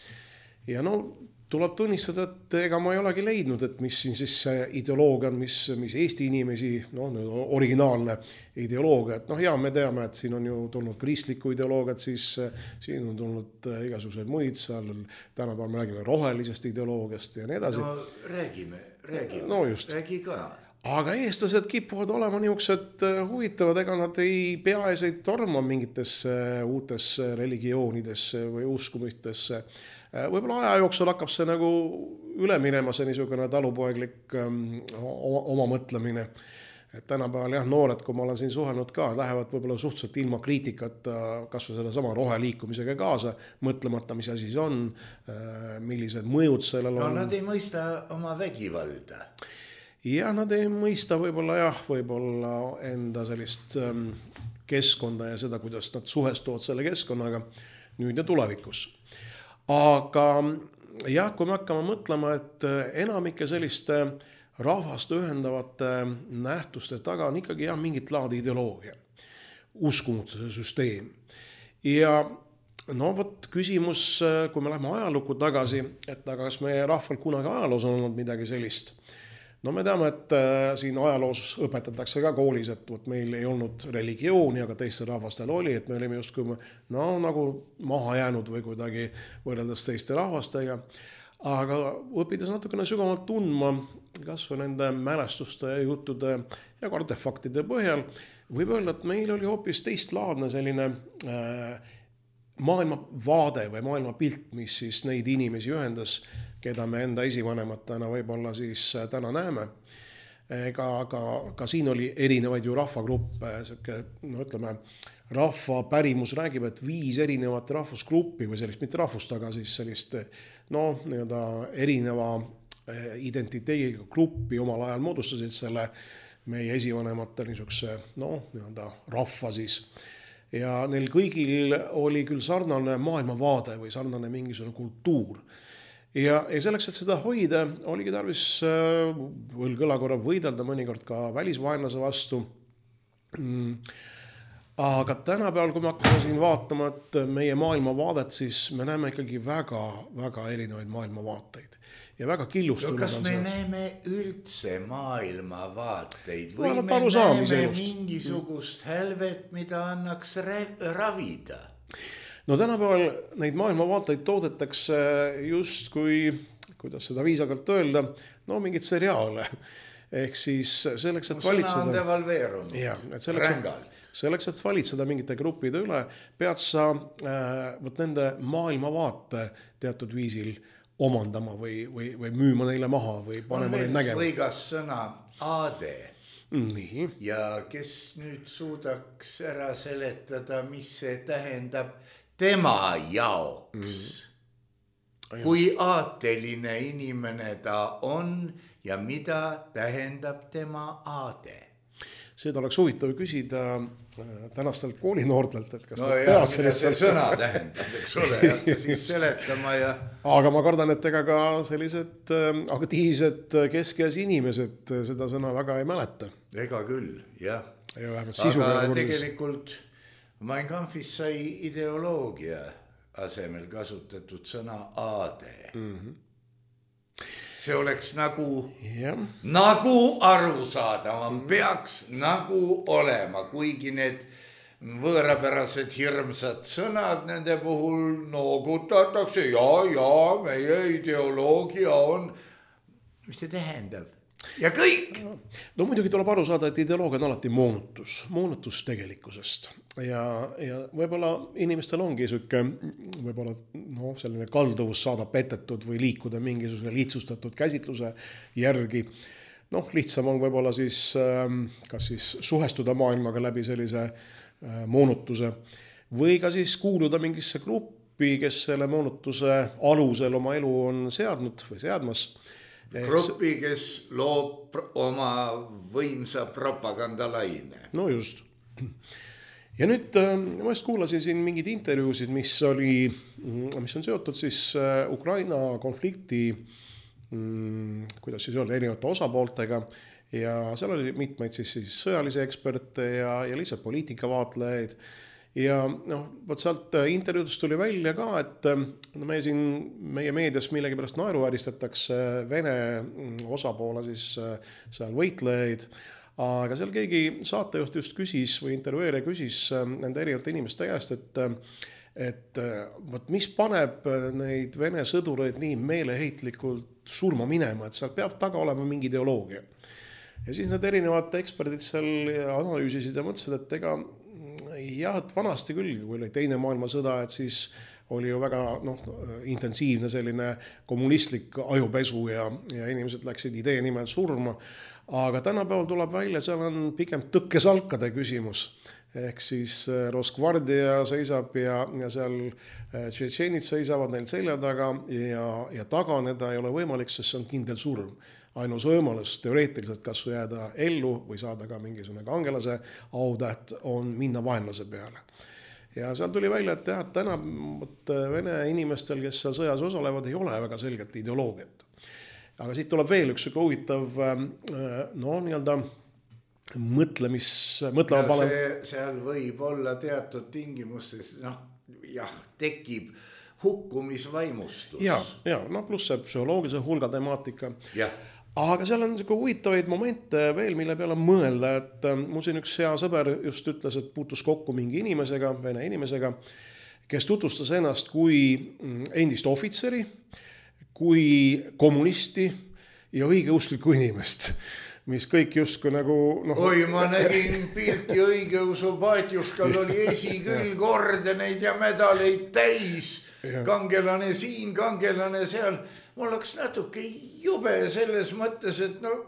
Ja no tuleb tunnistada, et ega ma ei olegi leidnud, et mis siin siis ideoloogia on, mis, mis Eesti inimesi, no originaalne ideoloogia, et noh, ja me teame, et siin on ju tulnud kristlikku ideoloogiat, siis siin on tulnud igasuguseid muid, seal tänapäeval me räägime rohelisest ideoloogiast ja nii edasi. No räägime, räägime, no just. räägi ka. Aga eestlased kipuvad olema niisugused huvitavad, ega nad ei pea ees ei torma mingitesse uutesse religioonidesse või uskumistesse. Võib-olla aja jooksul hakkab see nagu üle minema, see niisugune talupoeglik oma, oma mõtlemine. Et tänapäeval jah, noored, kui ma olen siin suhelnud ka, lähevad võib-olla suhteliselt ilma kriitikata kas või selle sama roheliikumisega kaasa, mõtlemata, mis asi see on, millised mõjud sellel on. No nad ei mõista oma vägivalda. Ja nad ei mõista võib-olla jah, võib-olla enda sellist keskkonda ja seda, kuidas nad suhestuvad selle keskkonnaga nüüd ja tulevikus. Aga jah, kui me hakkame mõtlema, et enamike selliste rahvast ühendavate nähtuste taga on ikkagi jah, mingit laadi ideoloogia, uskumutuse süsteem. Ja no võt küsimus, kui me läheme ajalukku tagasi, et aga kas meie rahval kunagi ajaloos on olnud midagi sellist. No me teame, et siin ajaloos õpetatakse ka koolis, et võt meil ei olnud religiooni, aga teistel rahvastel oli, et me olime justkui no, nagu maha jäänud või kuidagi võrreldes teiste rahvastega. Aga õpides natukene sügavalt tundma, kas või nende mälestuste ja juttude ja artefaktide põhjal, võib öelda, et meil oli hoopis teistlaadne selline äh, maailmavaade või maailmapilt, mis siis neid inimesi ühendas, keda me enda esivanematena võib-olla siis täna näeme. Ega ka, ka siin oli erinevaid ju rahvagruppe, no ütleme, rahva pärimus räägib, et viis erinevat rahvusgruppi või sellist, mitte rahvust, aga siis sellist no, nii-öelda erineva identiteediga gruppi omal ajal moodustasid selle meie esivanemate niisuguse no, nii-öelda rahva siis. Ja neil kõigil oli küll sarnane maailmavaade või sarnane mingisugune kultuur. Ja, ja selleks, et seda hoida, oligi tarvis võlgõla korra võidelda mõnikord ka välisvaenlase vastu. Aga tänapäeval, kui me hakkame siin vaatama, et meie maailmavaadet, siis me näeme ikkagi väga, väga erinevaid maailmavaateid. Ja väga killustunud no, kas on me see. näeme üldse maailmavaateid või no, me näeme elust. mingisugust hälvet, mida annaks ravida? No tänapäeval neid maailmavaateid toodetakse just kui, kuidas seda viisakalt öelda, no mingid seriaale. Ehk siis selleks, et no, valitseda... Sõna on devalveerunud, ja, et selleks, rängalt. Et, selleks, et valitseda mingite gruppide üle, pead sa äh, võt nende maailmavaate teatud viisil omandama või, või, või müüma neile maha või panema neid nägema. Võigas sõna aade. Nii. Ja kes nüüd suudaks ära seletada, mis see tähendab tema jaoks. Mm. Kui aateline inimene ta on ja mida tähendab tema aade. Seda oleks huvitav küsida tänastelt koolinoortelt, et kas no nad jah, teavad mida see sellest... sõna tähendab, eks ole, ja siis seletama ja... Aga ma kardan, et ega ka sellised aktiivsed keskeas inimesed seda sõna väga ei mäleta. Ega küll, jah. ja vähemalt sisu aga tegelikult Mein Kampfis sai ideoloogia asemel kasutatud sõna aade. Mm-hmm. See oleks nagu, ja. nagu arusaadavam mm-hmm. peaks nagu olema, kuigi need võõrapärased hirmsad sõnad nende puhul noogutatakse, ja, ja, meie ideoloogia on, mis see tähendab? Ja kõik. No muidugi tuleb aru saada, et ideoloogia on alati moonutus, moonutus tegelikkusest. Ja, ja võib-olla inimestel ongi süke, võib-olla no, selline kalduvus saada petetud või liikuda mingisuguse lihtsustatud käsitluse järgi. Noh, lihtsam on võib-olla siis, kas siis suhestuda maailmaga läbi sellise moonutuse või ka siis kuuluda mingisse gruppi, kes selle moonutuse alusel oma elu on seadnud või seadmas. Gruppi, kes loob oma võimsa propagandalaine. No just. Ja nüüd ma just kuulasin siin mingid intervjuusid, mis oli, mis on seotud siis Ukraina konflikti, kuidas siis öelda, erinevate osapooltega. Ja seal oli mitmeid siis, siis sõjalisi eksperte ja, ja lihtsalt poliitikavaatlejaid. Ja noh, võt sealt intervjuudest tuli välja ka, et no meie siin meie meedias millegi pärast naeruväristatakse Vene osapoole siis seal võitlejaid, aga seal keegi saatejuht just küsis või intervjueerija küsis nende erinevate inimeste käest, et, et võt, mis paneb neid Vene sõdureid nii meeleheitlikult surma minema, et seal peab taga olema mingi ideoloogia. Ja siis need erinevad eksperdid seal analüüsisid ja mõtlesid, et ega jah, et vanasti küll, kui oli teine maailmasõda, et siis oli ju väga noh, intensiivne selline kommunistlik ajupesu ja, ja inimesed läksid idee nimel surma. Aga tänapäeval tuleb välja, seal on pigem tõkkesalkade küsimus. Ehk siis Rosgvardia seisab ja, ja seal tšetšeenid seisavad neil selja taga ja, ja taganeda ei ole võimalik, sest see on kindel surm. Ainus võimalus teoreetiliselt kas jääda ellu või saada ka mingisugune kangelase autäht on minna vaenlase peale. Ja seal tuli välja, et jah, täna Vene inimestel, kes seal sõjas osalevad, ei ole väga selget ideoloogiat. Aga siit tuleb veel üks huvitav no, nii-öelda mõtlemis, mõtlema panev. See, seal võib olla teatud tingimustes, noh, jah, tekib hukkumisvaimustus. Ja, ja no pluss see psühholoogilise hulga temaatika. Ja. Aga seal on huvitavaid momente veel, mille peale mõelda, et mul siin üks hea sõber just ütles, et puutus kokku mingi inimesega, Vene inimesega, kes tutvustas ennast kui endist ohvitseri, kui kommunisti ja õigeusklikku inimest, mis kõik justkui nagu... No, oi, ma nägin pilti õigeusu paatjuskal oli esikülg ordeneid ja medaleid täis, ja. Kangelane siin, kangelane seal... Mul oleks natuke jube selles mõttes, et no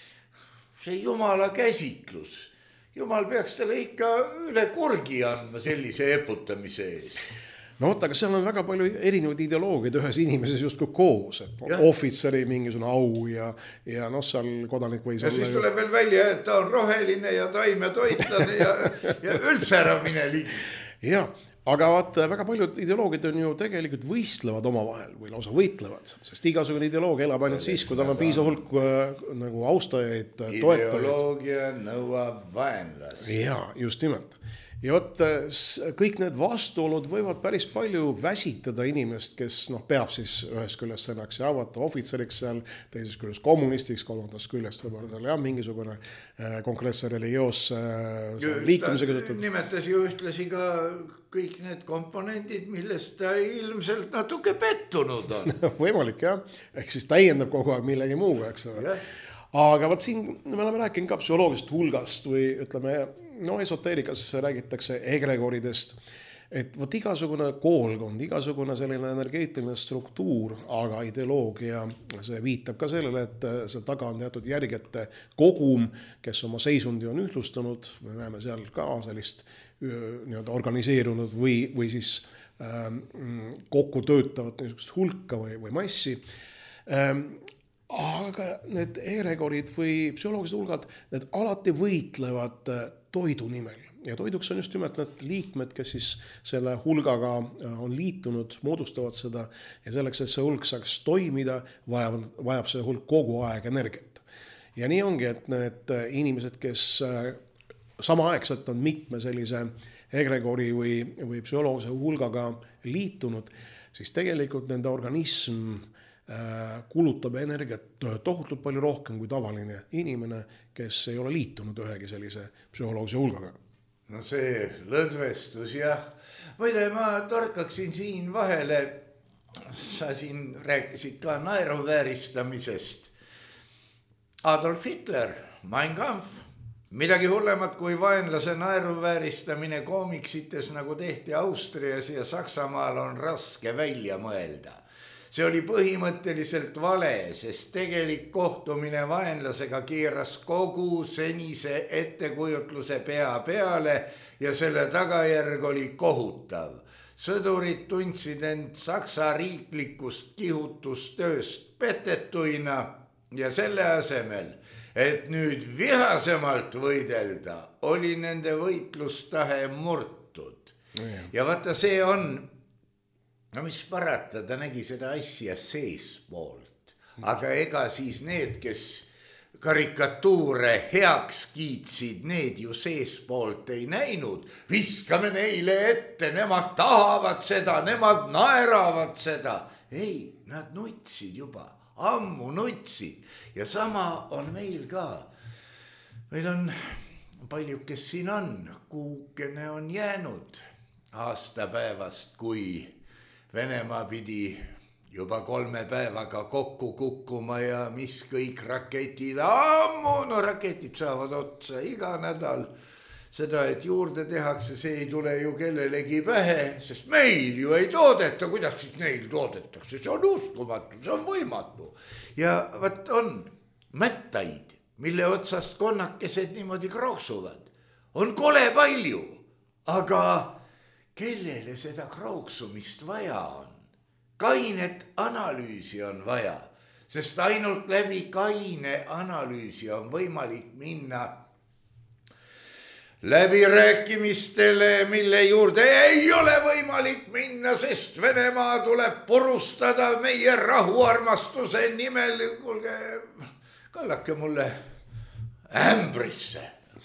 see Jumala käsitlus. Jumal peaks talle ikka üle kurgi andma sellise eputamise ees. No oota, aga seal on väga palju erinevaid ideoloogiad ühes inimeses justkui koos. Et ohvitseri mingisugune au ja, ja no seal kodanik võis ja olla... Ja siis tuleb veel välja, et ta on roheline ja taimetoitlane ja, ja üldse ära mine ligi. Ja, aga vaat, väga paljud ideoloogid on ju tegelikult võistlevad omavahel või lausa võitlevad, sest igasugune ideoloogia elab ainult siis, kui tal on piisav hulk nagu austajaid, toetajaid. Ideoloogia nõuab vaenlast. Ja, just nimelt. Ja võt, kõik need vastuolud võivad päris palju väsitada inimest, kes noh, peab siis ühest küljest ennaks ja avata ohvitseriks seal, teises küljest kommunistiks, kolmandast küljest võib-olla tal jah, mingisugune konkreetse religioosse liikumisega tõttu. Nimetas ju ühtlasi ka kõik need komponendid, millest ta ilmselt natuke pettunud on. Võimalik jah, ehk siis täiendab kogu aeg millegi muuga, eks ole. Aga võt siin me oleme rääkinud ka psühholoogiast hulgast või ütleme, no esoteerikas räägitakse egregoridest, et võt igasugune koolkond, igasugune selline energeetiline struktuur, aga ideoloogia, see viitab ka sellele, et see taga on teatud järgete kogum, kes oma seisundi on ühtlustanud, me näeme seal ka sellist nii-öelda organiseerunud või, või siis ähm, kokku töötavat niisugust hulka või, või massi. Ähm, aga need egregorid või psühholoogilised hulgad, need alati võitlevad toidu nimel. Ja toiduks on just nimelt need liikmed, kes siis selle hulgaga on liitunud, moodustavad seda ja selleks, et see hulk saaks toimida, vajab, vajab see hulk kogu aeg energiat. Ja nii ongi, et need inimesed, kes samaaegselt on mitme sellise egregori või, või psühholoogse hulgaga liitunud, siis tegelikult nende organism kulutab energiat tohutult palju rohkem kui tavaline inimene, kes ei ole liitunud ühegi sellise psühholoogse hulgaga. No see lõdvestus, jah. Muide, ma torkaksin siin vahele, sa siin rääkisid ka naeruvääristamisest. Adolf Hitler, Mein Kampf, midagi hullemat kui vaenlase naeruvääristamine koomiksites, nagu tehti Austrias ja Saksamaal, on raske välja mõelda. See oli põhimõtteliselt vale, sest tegelik kohtumine vaenlasega keeras kogu senise ettekujutluse pea peale ja selle tagajärg oli kohutav. Sõdurid tundsid end Saksa riiklikust kihutustööst petetuina ja selle asemel, et nüüd vihasemalt võidelda, oli nende võitlustahe murtud. Ja vaata, see on... No mis parata, ta nägi seda asja seespoolt, aga ega siis need, kes karikatuure heaks kiitsid, need ju seespoolt ei näinud. Viskame neile ette, nemad tahavad seda, nemad naeravad seda. Ei, nad nutsid juba, ammu nutsid ja sama on meil ka. Meil on palju, kes siin on, kuukene on jäänud aastapäevast, kui Venemaa pidi juba kolme päevaga kokku kukkuma ja mis kõik raketid, ammu, no raketid saavad otsa iga nädal. Seda, et juurde tehakse, see ei tule ju kellelegi pähe, sest meil ju ei toodeta, kuidas siis neil toodetakse, see on uskumatu, see on võimatu. Ja võt on mättaid, mille otsast konnakesed niimoodi krooksuvad, on kole palju, aga... Kellele seda krooksumist vaja on? Kainet analüüsi on vaja, sest ainult läbi kaine analüüsi on võimalik minna läbirääkimistele, mille juurde ei ole võimalik minna, sest Venemaa tuleb purustada meie rahuarmastuse nimel. Kuulge, kallake mulle ämbrisse.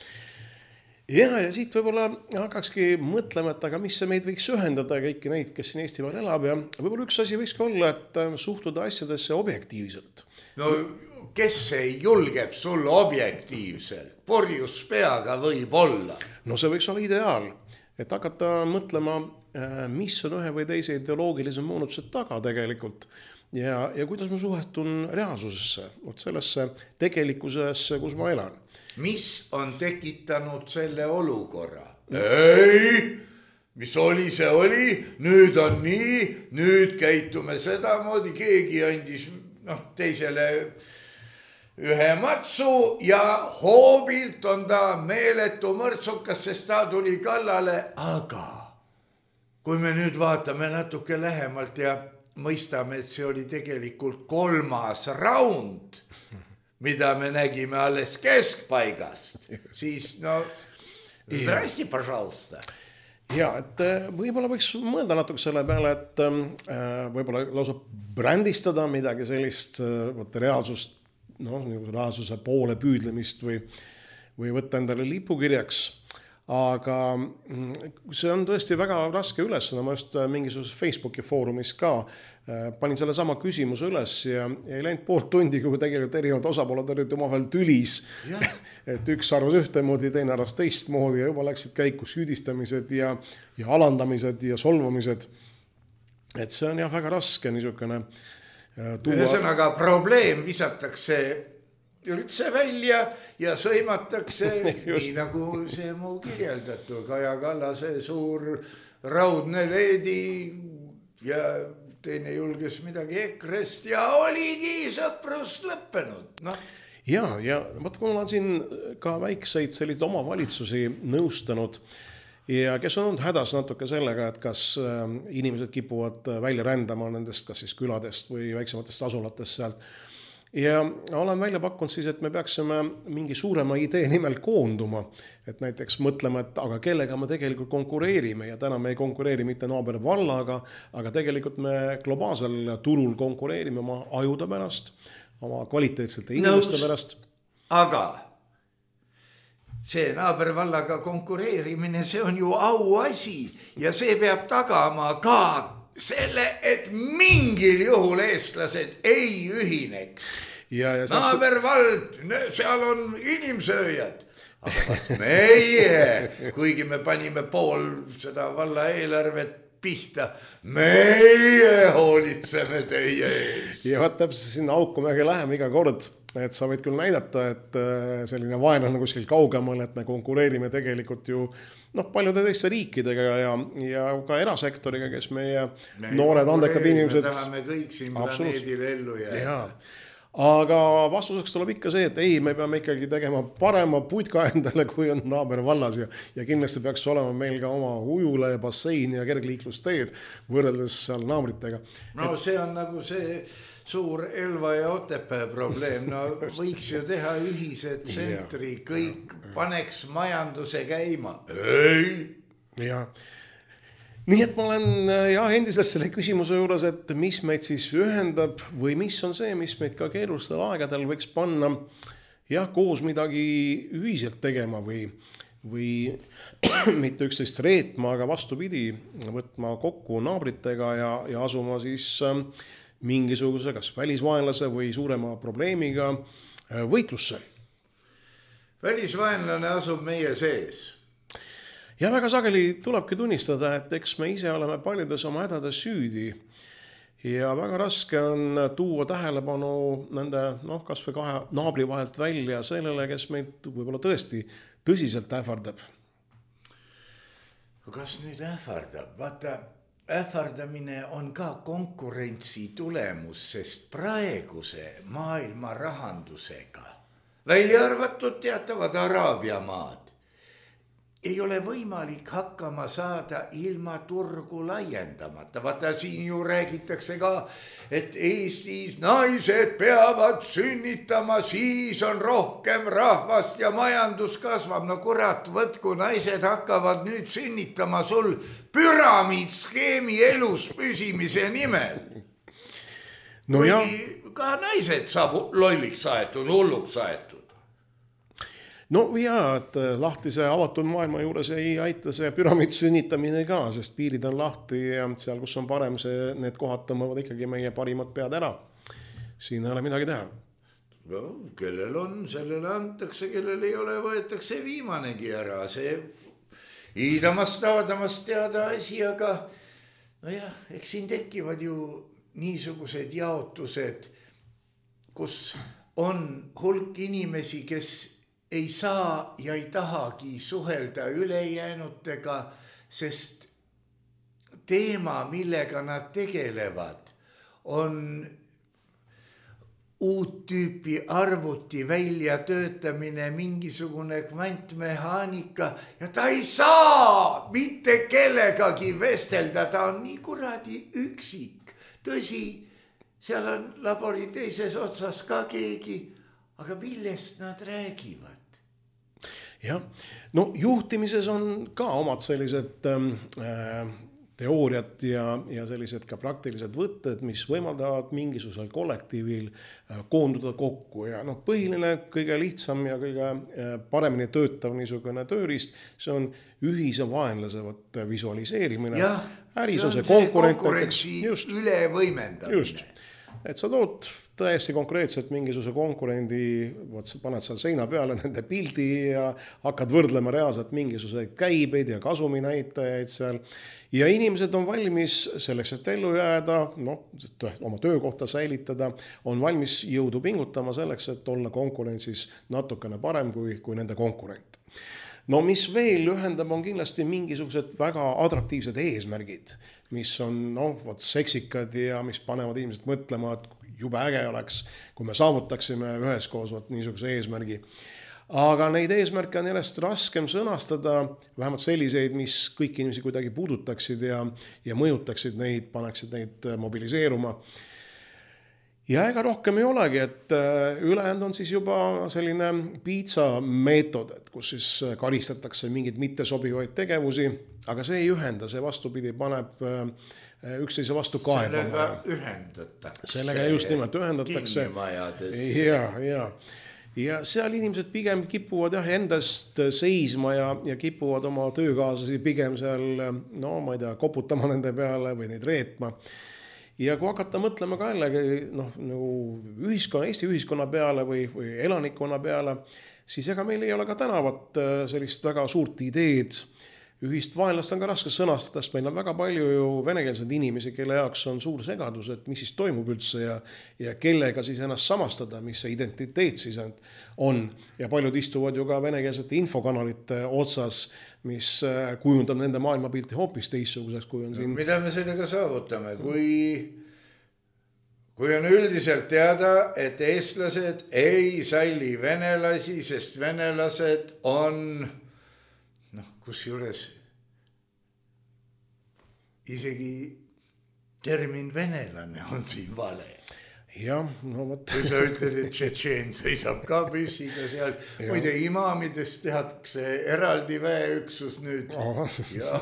Ja, ja siit võib-olla hakkakski mõtlema, et aga mis see meid võiks ühendada kõiki neid, kes siin Eestimaal elab ja võib-olla üks asi võiks olla, et suhtuda asjadesse objektiivselt. No kes ei julgeb sul objektiivselt? Porjus peaga võib olla. No see võiks olla ideaal, et hakata mõtlema, mis on ühe või teise ideoloogilise moonutuse taga tegelikult ja, ja kuidas ma suhetun reaalsusesse, sellesse tegelikkusesse, kus ma elan. Mis on tekitanud selle olukorra? Ei, mis oli, see oli, nüüd on nii, nüüd käitume sedamoodi, keegi andis no, teisele ühe matsu ja hoobilt on ta meeletu mõrtsukas, sest ta tuli kallale, aga kui me nüüd vaatame natuke lähemalt ja mõistame, et see oli tegelikult kolmas raund, mida me nägime alles keskpaigast, siis no, zdrasti, пожалуйста. Ja, et võib-olla võiks mõelda natuke selle peale, et võib-olla lausa brändistada midagi sellist reaalsust, no, reaalsuse poole püüdlemist või, või võtta endale lipukirjaks. Aga see on tõesti väga raske üles, ma just mingisuguses Facebooki foorumis ka panin selle sama küsimuse üles ja ei läinud poolt tundi, kui tegelikult erinevad osapooled olid omavahel tülis, et üks arvas ühtemoodi, teine arvas teistmoodi ja juba läksid käiku süüdistamised ja, ja alandamised ja solvamised. Et see on jah väga raske niisugune tuua. Ühesõnaga probleem visatakse üldse välja ja sõimatakse nii nagu see muu kirjeldatu. Kaja Kallase suur raudne leedi ja teine julges midagi ekrest ja oligi sõprust lõppenud. No. Ja, ja vaata, kui ma olen siin ka väikseid selliseid omavalitsusi nõustanud ja kes on olnud hädas natuke sellega, et kas inimesed kipuvad välja rändama nendest kas siis küladest või väiksematest asulatest sealt. Ja olen välja pakkunud siis, et me peaksime mingi suurema idee nimel koonduma, et näiteks mõtlema, et aga kellega me tegelikult konkureerime ja täna me ei konkureeri mitte naaber vallaga, aga tegelikult me globaalsel turul konkureerime oma ajude pärast, oma kvaliteetsete inimeste pärast. Aga see naabervallaga konkureerimine, see on ju auasi ja see peab tagama ka selle, et mingil juhul eestlased ei ühineks. Ja, ja naabervald, seal on inimsööjad. Aga meie, kuigi me panime pool seda valla eelarvet pihta, meie hoolitseme teie ees. Ja vaat täpselt sinna aukumäge läheme iga kord, et sa võid küll näidata, et selline vaenlane kuskil kaugemal, et me konkureerime tegelikult ju noh, paljude teiste riikidega ja, ja ka erasektoriga, kes meie me noored andekad inimesed. Me tahame kõik siin planeedil ellu jääda. Aga vastuseks tuleb ikka see, et ei, me peame ikkagi tegema parema putka endale, kui on naabervallas ja, ja kindlasti peaks olema meil ka oma ujula ja bassein ja kergliiklusteed võrreldes seal naabritega. No et... see on nagu see suur Elva ja Otepää probleem, no võiks ju teha ühise tsentri, kõik paneks majanduse käima. Ei! Jah. Nii et ma olen jah, endiselt selle küsimuse juures, et mis meid siis ühendab või mis on see, mis meid ka keerulistel aegadel võiks panna jah, koos midagi ühiselt tegema või, või mitte üksteist reetma, aga vastupidi, võtma kokku naabritega ja, ja asuma siis mingisuguse kas välisvaenlase või suurema probleemiga võitlusse. Välisvaenlane asub meie sees. Ja väga sageli tulebki tunnistada, et eks me ise oleme paljudes oma hädades süüdi ja väga raske on tuua tähelepanu nende noh, kas või kahe naabri vahelt välja sellele, kes meid võib-olla tõesti tõsiselt ähvardab. Kas nüüd ähvardab? Vaata, ähvardamine on ka konkurentsi tulemus, sest praeguse maailma rahandusega, välja arvatud teatavad Araabia maad, ei ole võimalik hakkama saada ilma turgu laiendamata. Vaata, siin ju räägitakse ka, et Eestis naised peavad sünnitama, siis on rohkem rahvast ja majandus kasvab. No kurat, võtku naised hakkavad nüüd sünnitama sul püramiidskeemi elus püsimise nimel. No ja... ka naised saab lolliks saetud, hulluks saetud. No jaa, et lahtise avatud maailma juures ei aita see püramiid sünnitamine ka, sest piirid on lahti ja seal, kus on parem, see, need kohad tõmbavad ikkagi meie parimad pead ära. Siin ei ole midagi teha. No, kellel on, sellele antakse, kellel ei ole, võetakse viimanegi ära. See iidamast, aadamast teada asi, aga no jah, eks siin tekivad ju niisugused jaotused, kus on hulk inimesi, kes ei saa ja ei tahagi suhelda ülejäänutega, sest teema, millega nad tegelevad, on uut tüüpi arvuti välja töötamine, mingisugune kvantmehaanika ja ta ei saa mitte kellegagi vestelda, ta on nii kuradi üksik. Tõsi, seal on labori teises otsas ka keegi, aga millest nad räägivad? Jah, no juhtimises on ka omad sellised äh, teooriad ja, ja sellised ka praktilised võtted, mis võimaldavad mingisugusel kollektiivil äh, koonduda kokku ja noh, põhiline, kõige lihtsam ja kõige äh, paremini töötav niisugune tööriist, see on ühise vaenlase võtte visualiseerimine. Jah, see on see konkurentsi üle võimendamine. Just, et sa tood täiesti konkreetselt mingisuguse konkurendi, võt, paned seal seina peale nende pildi ja hakkad võrdlema reaalselt mingisuguseid käibeid ja kasuminäitajaid seal. Ja inimesed on valmis selleks, et ellu jääda, no, oma töökohta säilitada, on valmis jõudu pingutama selleks, et olla konkurentsis natukene parem kui, kui nende konkurent. No mis veel ühendab, on kindlasti mingisugused väga atraktiivsed eesmärgid, mis on no, võt, seksikad ja mis panevad inimesed mõtlema, et jube äge oleks, kui me saavutaksime üheskoos võt, niisuguse eesmärgi. Aga neid eesmärke on järjest raskem sõnastada, vähemalt selliseid, mis kõik inimesi kuidagi puudutaksid ja, ja mõjutaksid neid, paneksid neid mobiliseeruma. Ja ega rohkem ei olegi, et ülejäänud on siis juba selline piitsa meetod, et kus siis karistatakse mingeid mittesobivaid tegevusi, aga see ei ühenda, see vastupidi paneb üksteise vastu kaebama. Sellega ühendatakse. Sellega just nimelt ühendatakse. Ja, ja. ja seal inimesed pigem kipuvad jah endast seisma ja, ja kipuvad oma töökaaslasi pigem seal, no ma ei tea, koputama nende peale või neid reetma. Ja kui hakata mõtlema ka jällegi noh, nagu ühiskonna, Eesti ühiskonna peale või, või elanikkonna peale, siis ega meil ei ole ka tänavat sellist väga suurt ideed. Ühist vaenlast on ka raske sõnastada, sest meil on väga palju ju venekeelseid inimesi, kelle jaoks on suur segadus, et mis siis toimub üldse ja, ja kellega siis ennast samastada, mis see identiteet siis on. Ja paljud istuvad ju ka venekeelsete infokanalite otsas, mis kujundab nende maailmapilti hoopis teistsuguseks, kui on siin. Mida me sellega saavutame? Kui, kui on üldiselt teada, et eestlased ei salli venelasi, sest venelased on... noh, kus juures isegi termin venelane on siin vale. Jah, no võt. Kui sa ütled, et tšetšeen seisab ka püssiga seal, muide imaamidest tehakse eraldi väeüksus nüüd. Ja.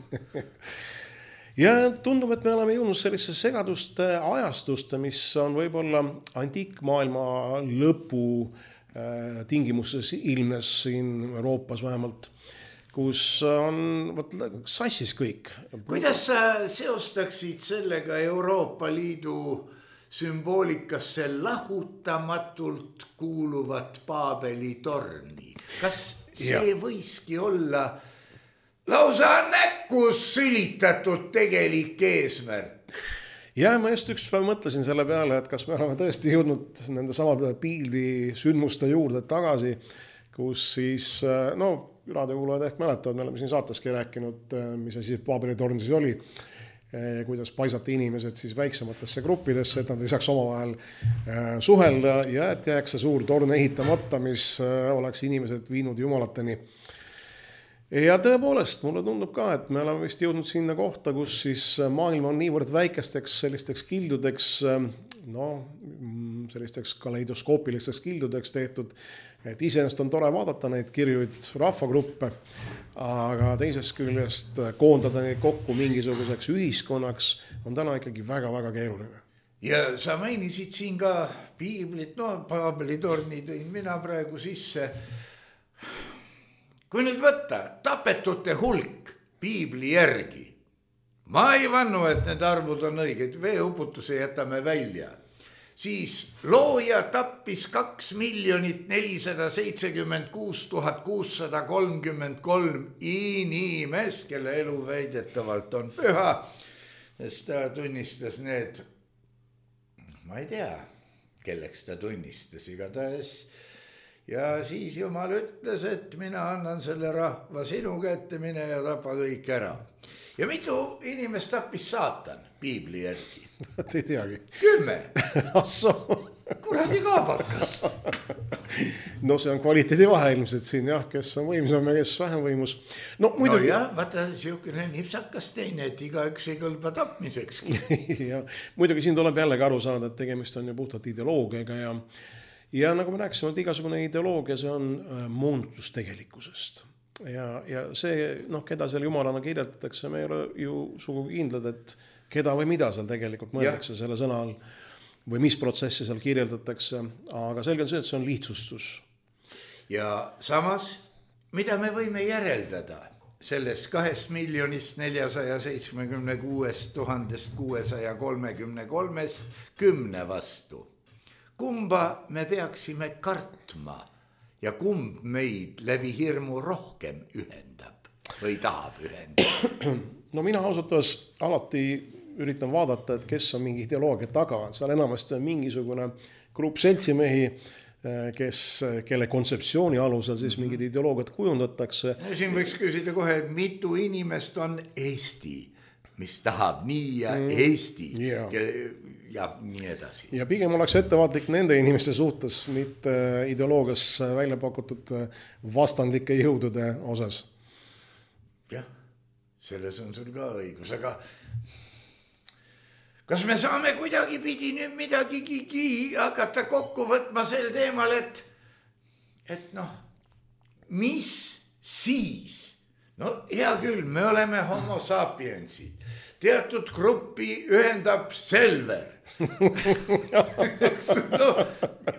ja tundub, et me oleme jõudnud sellise segaduste ajastuste, mis on võib-olla antiikmaailma lõpu tingimustes ilmnes siin Euroopas vähemalt, kus on võt, sassis kõik. Kuidas sa seostaksid sellega Euroopa Liidu sümboolikasse lahutamatult kuuluvat Paabeli torni? Kas see ja. Võiski olla lausa näkkus sülitatud tegelik eesmärk? Ja ma just üks päev mõtlesin selle peale, et kas me oleme tõesti jõudnud nende samade piili sündmuste juurde tagasi, kus siis, no raadiokuulajad ehk mäletavad, me oleme siin saateski rääkinud, mis asi Paabeli torn siis oli, kuidas paisati inimesed siis väiksematesse gruppidesse, et nad ei saaks omavahel suhelda ja et jääks see suur torn ehitamata, mis oleks inimesed viinud jumalateni. Ja tõepoolest, mulle tundub ka, et me oleme vist jõudnud sinna kohta, kus siis maailm on niivõrd väikesteks sellisteks kildudeks, no sellisteks kaleidoskoopilisteks kildudeks tehtud, et iseenesest on tore vaadata neid kirjuid rahvagruppe, aga teisest küljest koondada neid kokku mingisuguseks ühiskonnaks on täna ikkagi väga-väga keeruline. Ja sa mainisid siin ka piiblit, no Paabeli torni tõin mina praegu sisse. Kui nüüd võtta tapetute hulk piibli järgi, ma ei vannu, et need arvud on õiged, veeuputuse jätame välja, siis looja tappis kaks miljonit nelisada seitsekümmend kuus tuhat kuussada kolmkümmend kolm inimest, kelle elu väidetavalt on püha, sest ta tunnistas need, ma ei tea, kelleks ta tunnistas igatahes. Ja siis Jumal ütles, et mina annan selle rahva sinu kätte, mine ja tapa kõik ära. Ja mitu inimest tappis saatan piibli järgi? Te ei teagi. Kümme. Asso. Kuradi kaabakas. No see on kvaliteedi vahe ilmselt siin, jah, kes on võimsam ja kes vähem võimus. No, muidu... no jah, vaata siukene nipsakas teine, et iga üks ei kõlba tapmisekski. ja, muidugi siin tuleb jällegi aru saada, et tegemist on ju puhtalt ideoloogiaga ja Ja nagu me rääkisime, et igasugune ideoloogia, see on moonutus tegelikkusest. Ja, ja see, noh, keda seal jumalana kirjeldatakse, me ei ole ju sugugi kindlad, et keda või mida seal tegelikult mõeldakse selle sõna all või mis protsessi seal kirjeldatakse, aga selge on see, et see on lihtsustus. Ja samas, mida me võime järeldada sellest kahest miljonist neljasaja seitsmekümne kuuest tuhandest kuuesaja kolmekümne kolmest kümne vastu? Kumba me peaksime kartma ja kumb meid läbi hirmu rohkem ühendab või tahab ühendada? No mina ausalt alati üritan vaadata, et kes on mingi ideoloogia taga. Seal enamasti on mingisugune grupp seltsimehi, kes, kelle kontseptsiooni alusel siis mingid ideoloogiad kujundatakse. No, siin võiks küsida kohe, mitu inimest on Eesti, mis tahab nii ja mm. Eesti yeah. ja nii edasi. Ja pigem oleks ettevaatlik nende inimeste suhtes, mitte ideoloogias välja pakutud vastandlike jõudude osas. Jah, selles on sul ka õigus, aga kas me saame kuidagi pidi nüüd midagi hakata kokku võtma sel teemal, et, et noh, mis siis? No hea küll, me oleme homo sapiensid. Teatud gruppi ühendab Selver. no,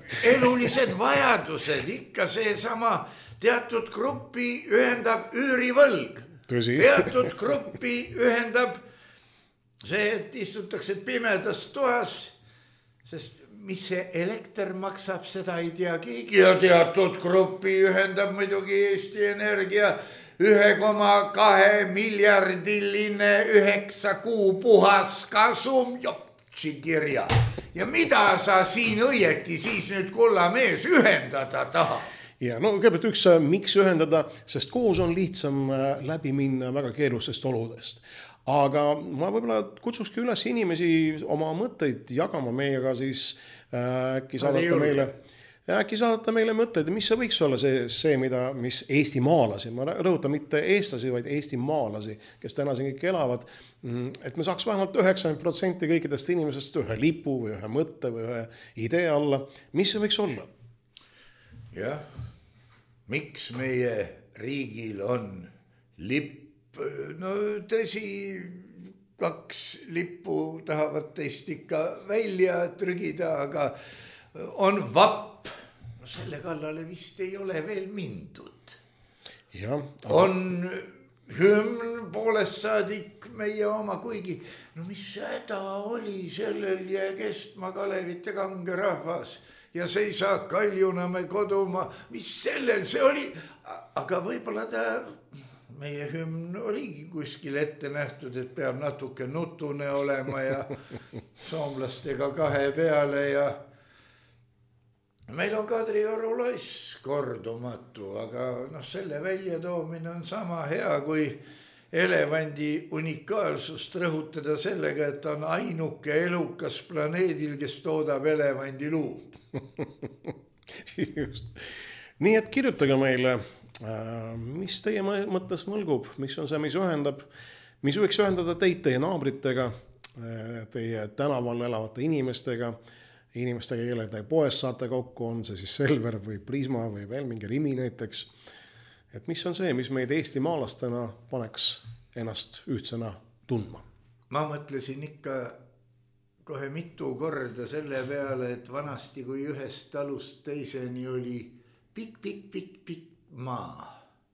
elulised vajadused, ikka see sama teatud gruppi ühendab üürivõlg. Tõsi. Teatud gruppi ühendab see, et istutakse pimedas toas, sest mis see elekter maksab, seda ei tea keegi. Ja teatud gruppi ühendab muidugi Eesti Energia ühe koma kahe miljardiline üheksa kuu puhas kasum, jopsi kirja. Ja mida sa siin õieti siis nüüd kulla mees ühendada taha? Ja no kõigepealt üks, miks ühendada, sest koos on lihtsam läbi minna väga keerulistest oludest. Aga ma võib-olla kutsukski üles inimesi oma mõtteid jagama meiega, siis äkki saadata meile, äkki saadata meile mõtteid, mis see võiks olla see, see mida, mis Eesti maalasi, ma rõhutan mitte eestlasi, vaid Eesti maalasi, kes täna siin kõik elavad, et me saaks vähemalt üheksakümmend protsenti kõikidest inimesest ühe lipu või ühe mõtte või ühe idee alla, mis see võiks olla? Jah, miks meie riigil on lipp? No tõsi, kaks lippu tahavad teist ikka välja trügida, aga on vapp. No selle kallale vist ei ole veel mindud. Ja, aga... On hümn poolest saadik meie oma, kuigi no mis häda oli sellel jää kestma Kalevite kange rahvas ja seisa Kaljunamäe kodumaa, mis sellel see oli, aga võib-olla ta... Meie hümn oligi kuskil ette nähtud, et peab natuke nutune olema ja soomlastega kahe peale ja meil on Kadrioru loss kordumatu, aga noh, selle väljatoomine on sama hea kui elevandi unikaalsust rõhutada sellega, et on ainuke elukas planeedil, kes toodab elevandi luud. Just. Nii et kirjutage meile, mis teie mõttes mõlgub, mis on see, mis ühendab, mis võiks ühendada teid teie naabritega, teie tänaval elavate inimestega, inimestega, kelle te poes saate kokku, on see siis Selver või Prisma või veel mingi Rimi näiteks. Et mis on see, mis meid Eesti maalastena paneks ennast ühtsena tundma? Ma mõtlesin ikka kohe mitu korda selle peale, et vanasti kui ühest talust teiseni oli pikk, pikk, pikk, pikk maa.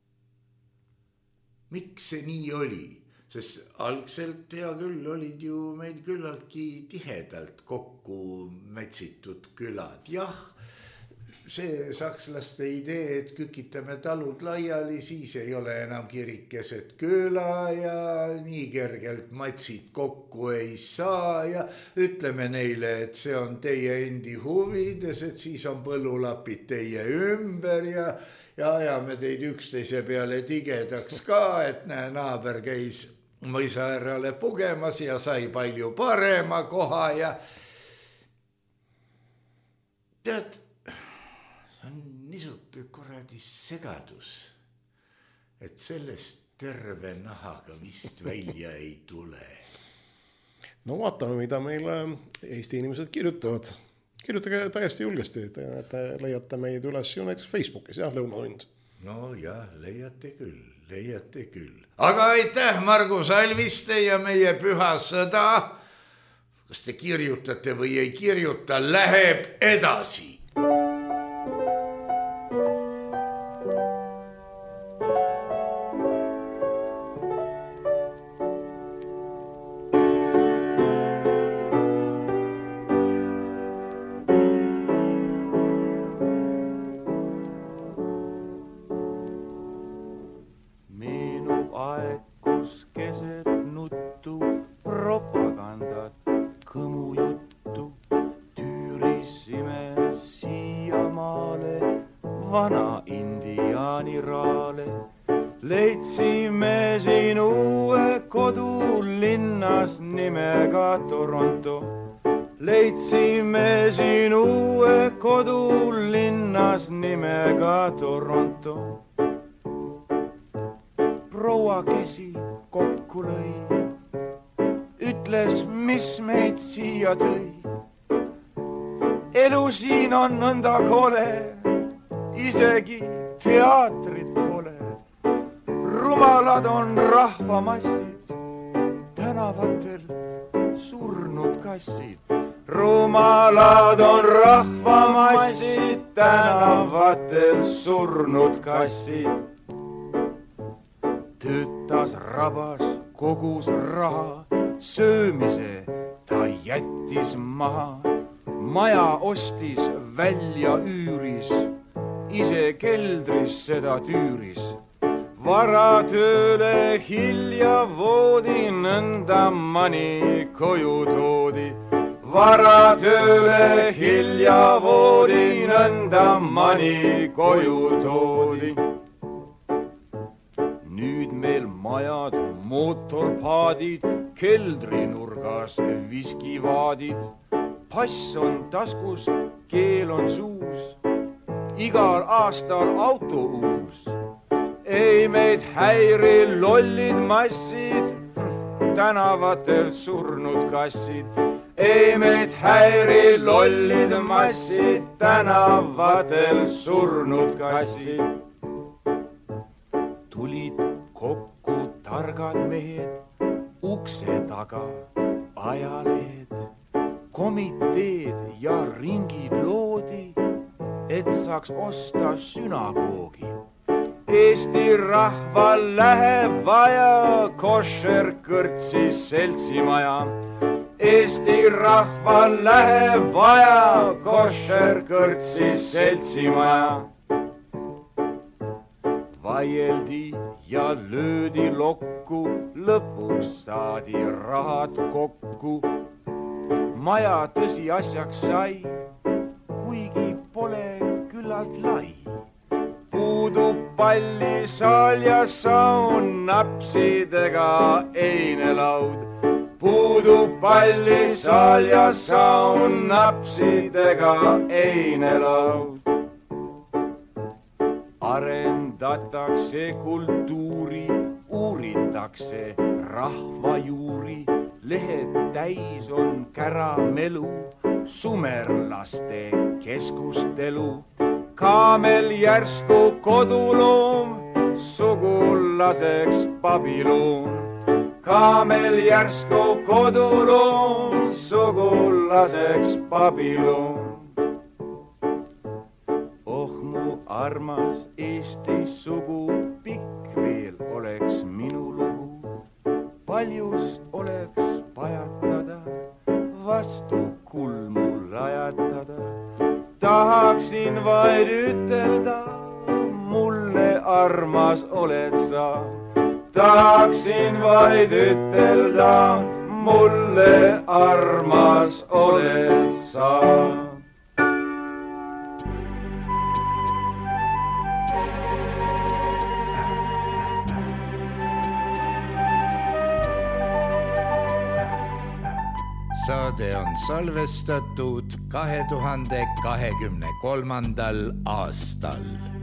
Miks see nii oli? Sest algselt hea küll olid ju meil küllaltki tihedalt kokku metsitud külad. Jah, see sakslaste idee, et kükitame talud laiali, siis ei ole enam kirikeset küla ja nii kergelt matsid kokku ei saa ja ütleme neile, et see on teie endi huvides, et siis on põllulapid teie ümber ja ja ajame teid üksteise peale tigedaks ka, et näe, naaber käis mõisaärale pugemas ja sai palju parema koha ja tead, on niisuke kuradi segadus, et sellest terve nahaga vist välja ei tule. No vaatame, mida meile Eesti inimesed kirjutavad. Kirjutage täiesti julgesti, te, te leiate meid üles ju näiteks Facebookis, jah, Lõunatund. No jah, leiate küll, leiate küll. Aga aitäh, Margus Alviste ja meie püha sõda. Kas te kirjutate või ei kirjuta, läheb edasi. On nõnda kole, isegi teatrit pole. Rumalad on rahvamassid, tänavatel surnud kassid. rumalad on rahvamassid, tänavatel surnud kassid. Töötas rabas, kogus raha, söömise ta jättis maha. Maja ostis, välja üüris, ise keldris seda tüüris. Vara tööle hilja voodi, nõnda mani koju toodi. Vara tööle hilja voodi, nõnda mani koju toodi. Nüüd meil majad, mootorpaadid, keldrinurgas viskivaadid. Pass on taskus, keel on suus, igal aastal auto uus. Ei meid häiri lollid massid, tänavatel surnud kassid. Ei meid häiri lollid massid, tänavatel surnud kassid. Tulid kokku targad mehed, ukse taga ajalehed. Komiteed ja ringid loodi, et saaks osta sünagoogi. Eesti rahval läheb vaja košer kõrtsis seltsimaja. Eesti rahval läheb vaja košer kõrtsis seltsimaja. Vaieldi ja löödi lokku, lõpuks saadi rahad kokku. Maja tõsiasjaks sai, kuigi pole küllalt lai. Puudub pallisaal ja saun, napsidega einelaud. Puudub pallisaal ja saun, napsidega einelaud. Arendatakse kultuuri, uuritakse rahvajuuri. Lehed täis on käramelu, sumerlaste keskustelu. Kaamel järsku koduloom, sugulaseks pabiloon. Kaamel järsku koduloom, sugulaseks pabiloon. Oh mu armas Eesti sugu, pikk veel oleks minu lugu. Paljust oleks pajatada, vastu kulmu lajatada. Tahaksin vaid ütelda, mulle armas oled sa. Tahaksin vaid ütelda, mulle armas oled sa. Saade on salvestatud kahe tuhande kahekümne kolmandal aastal.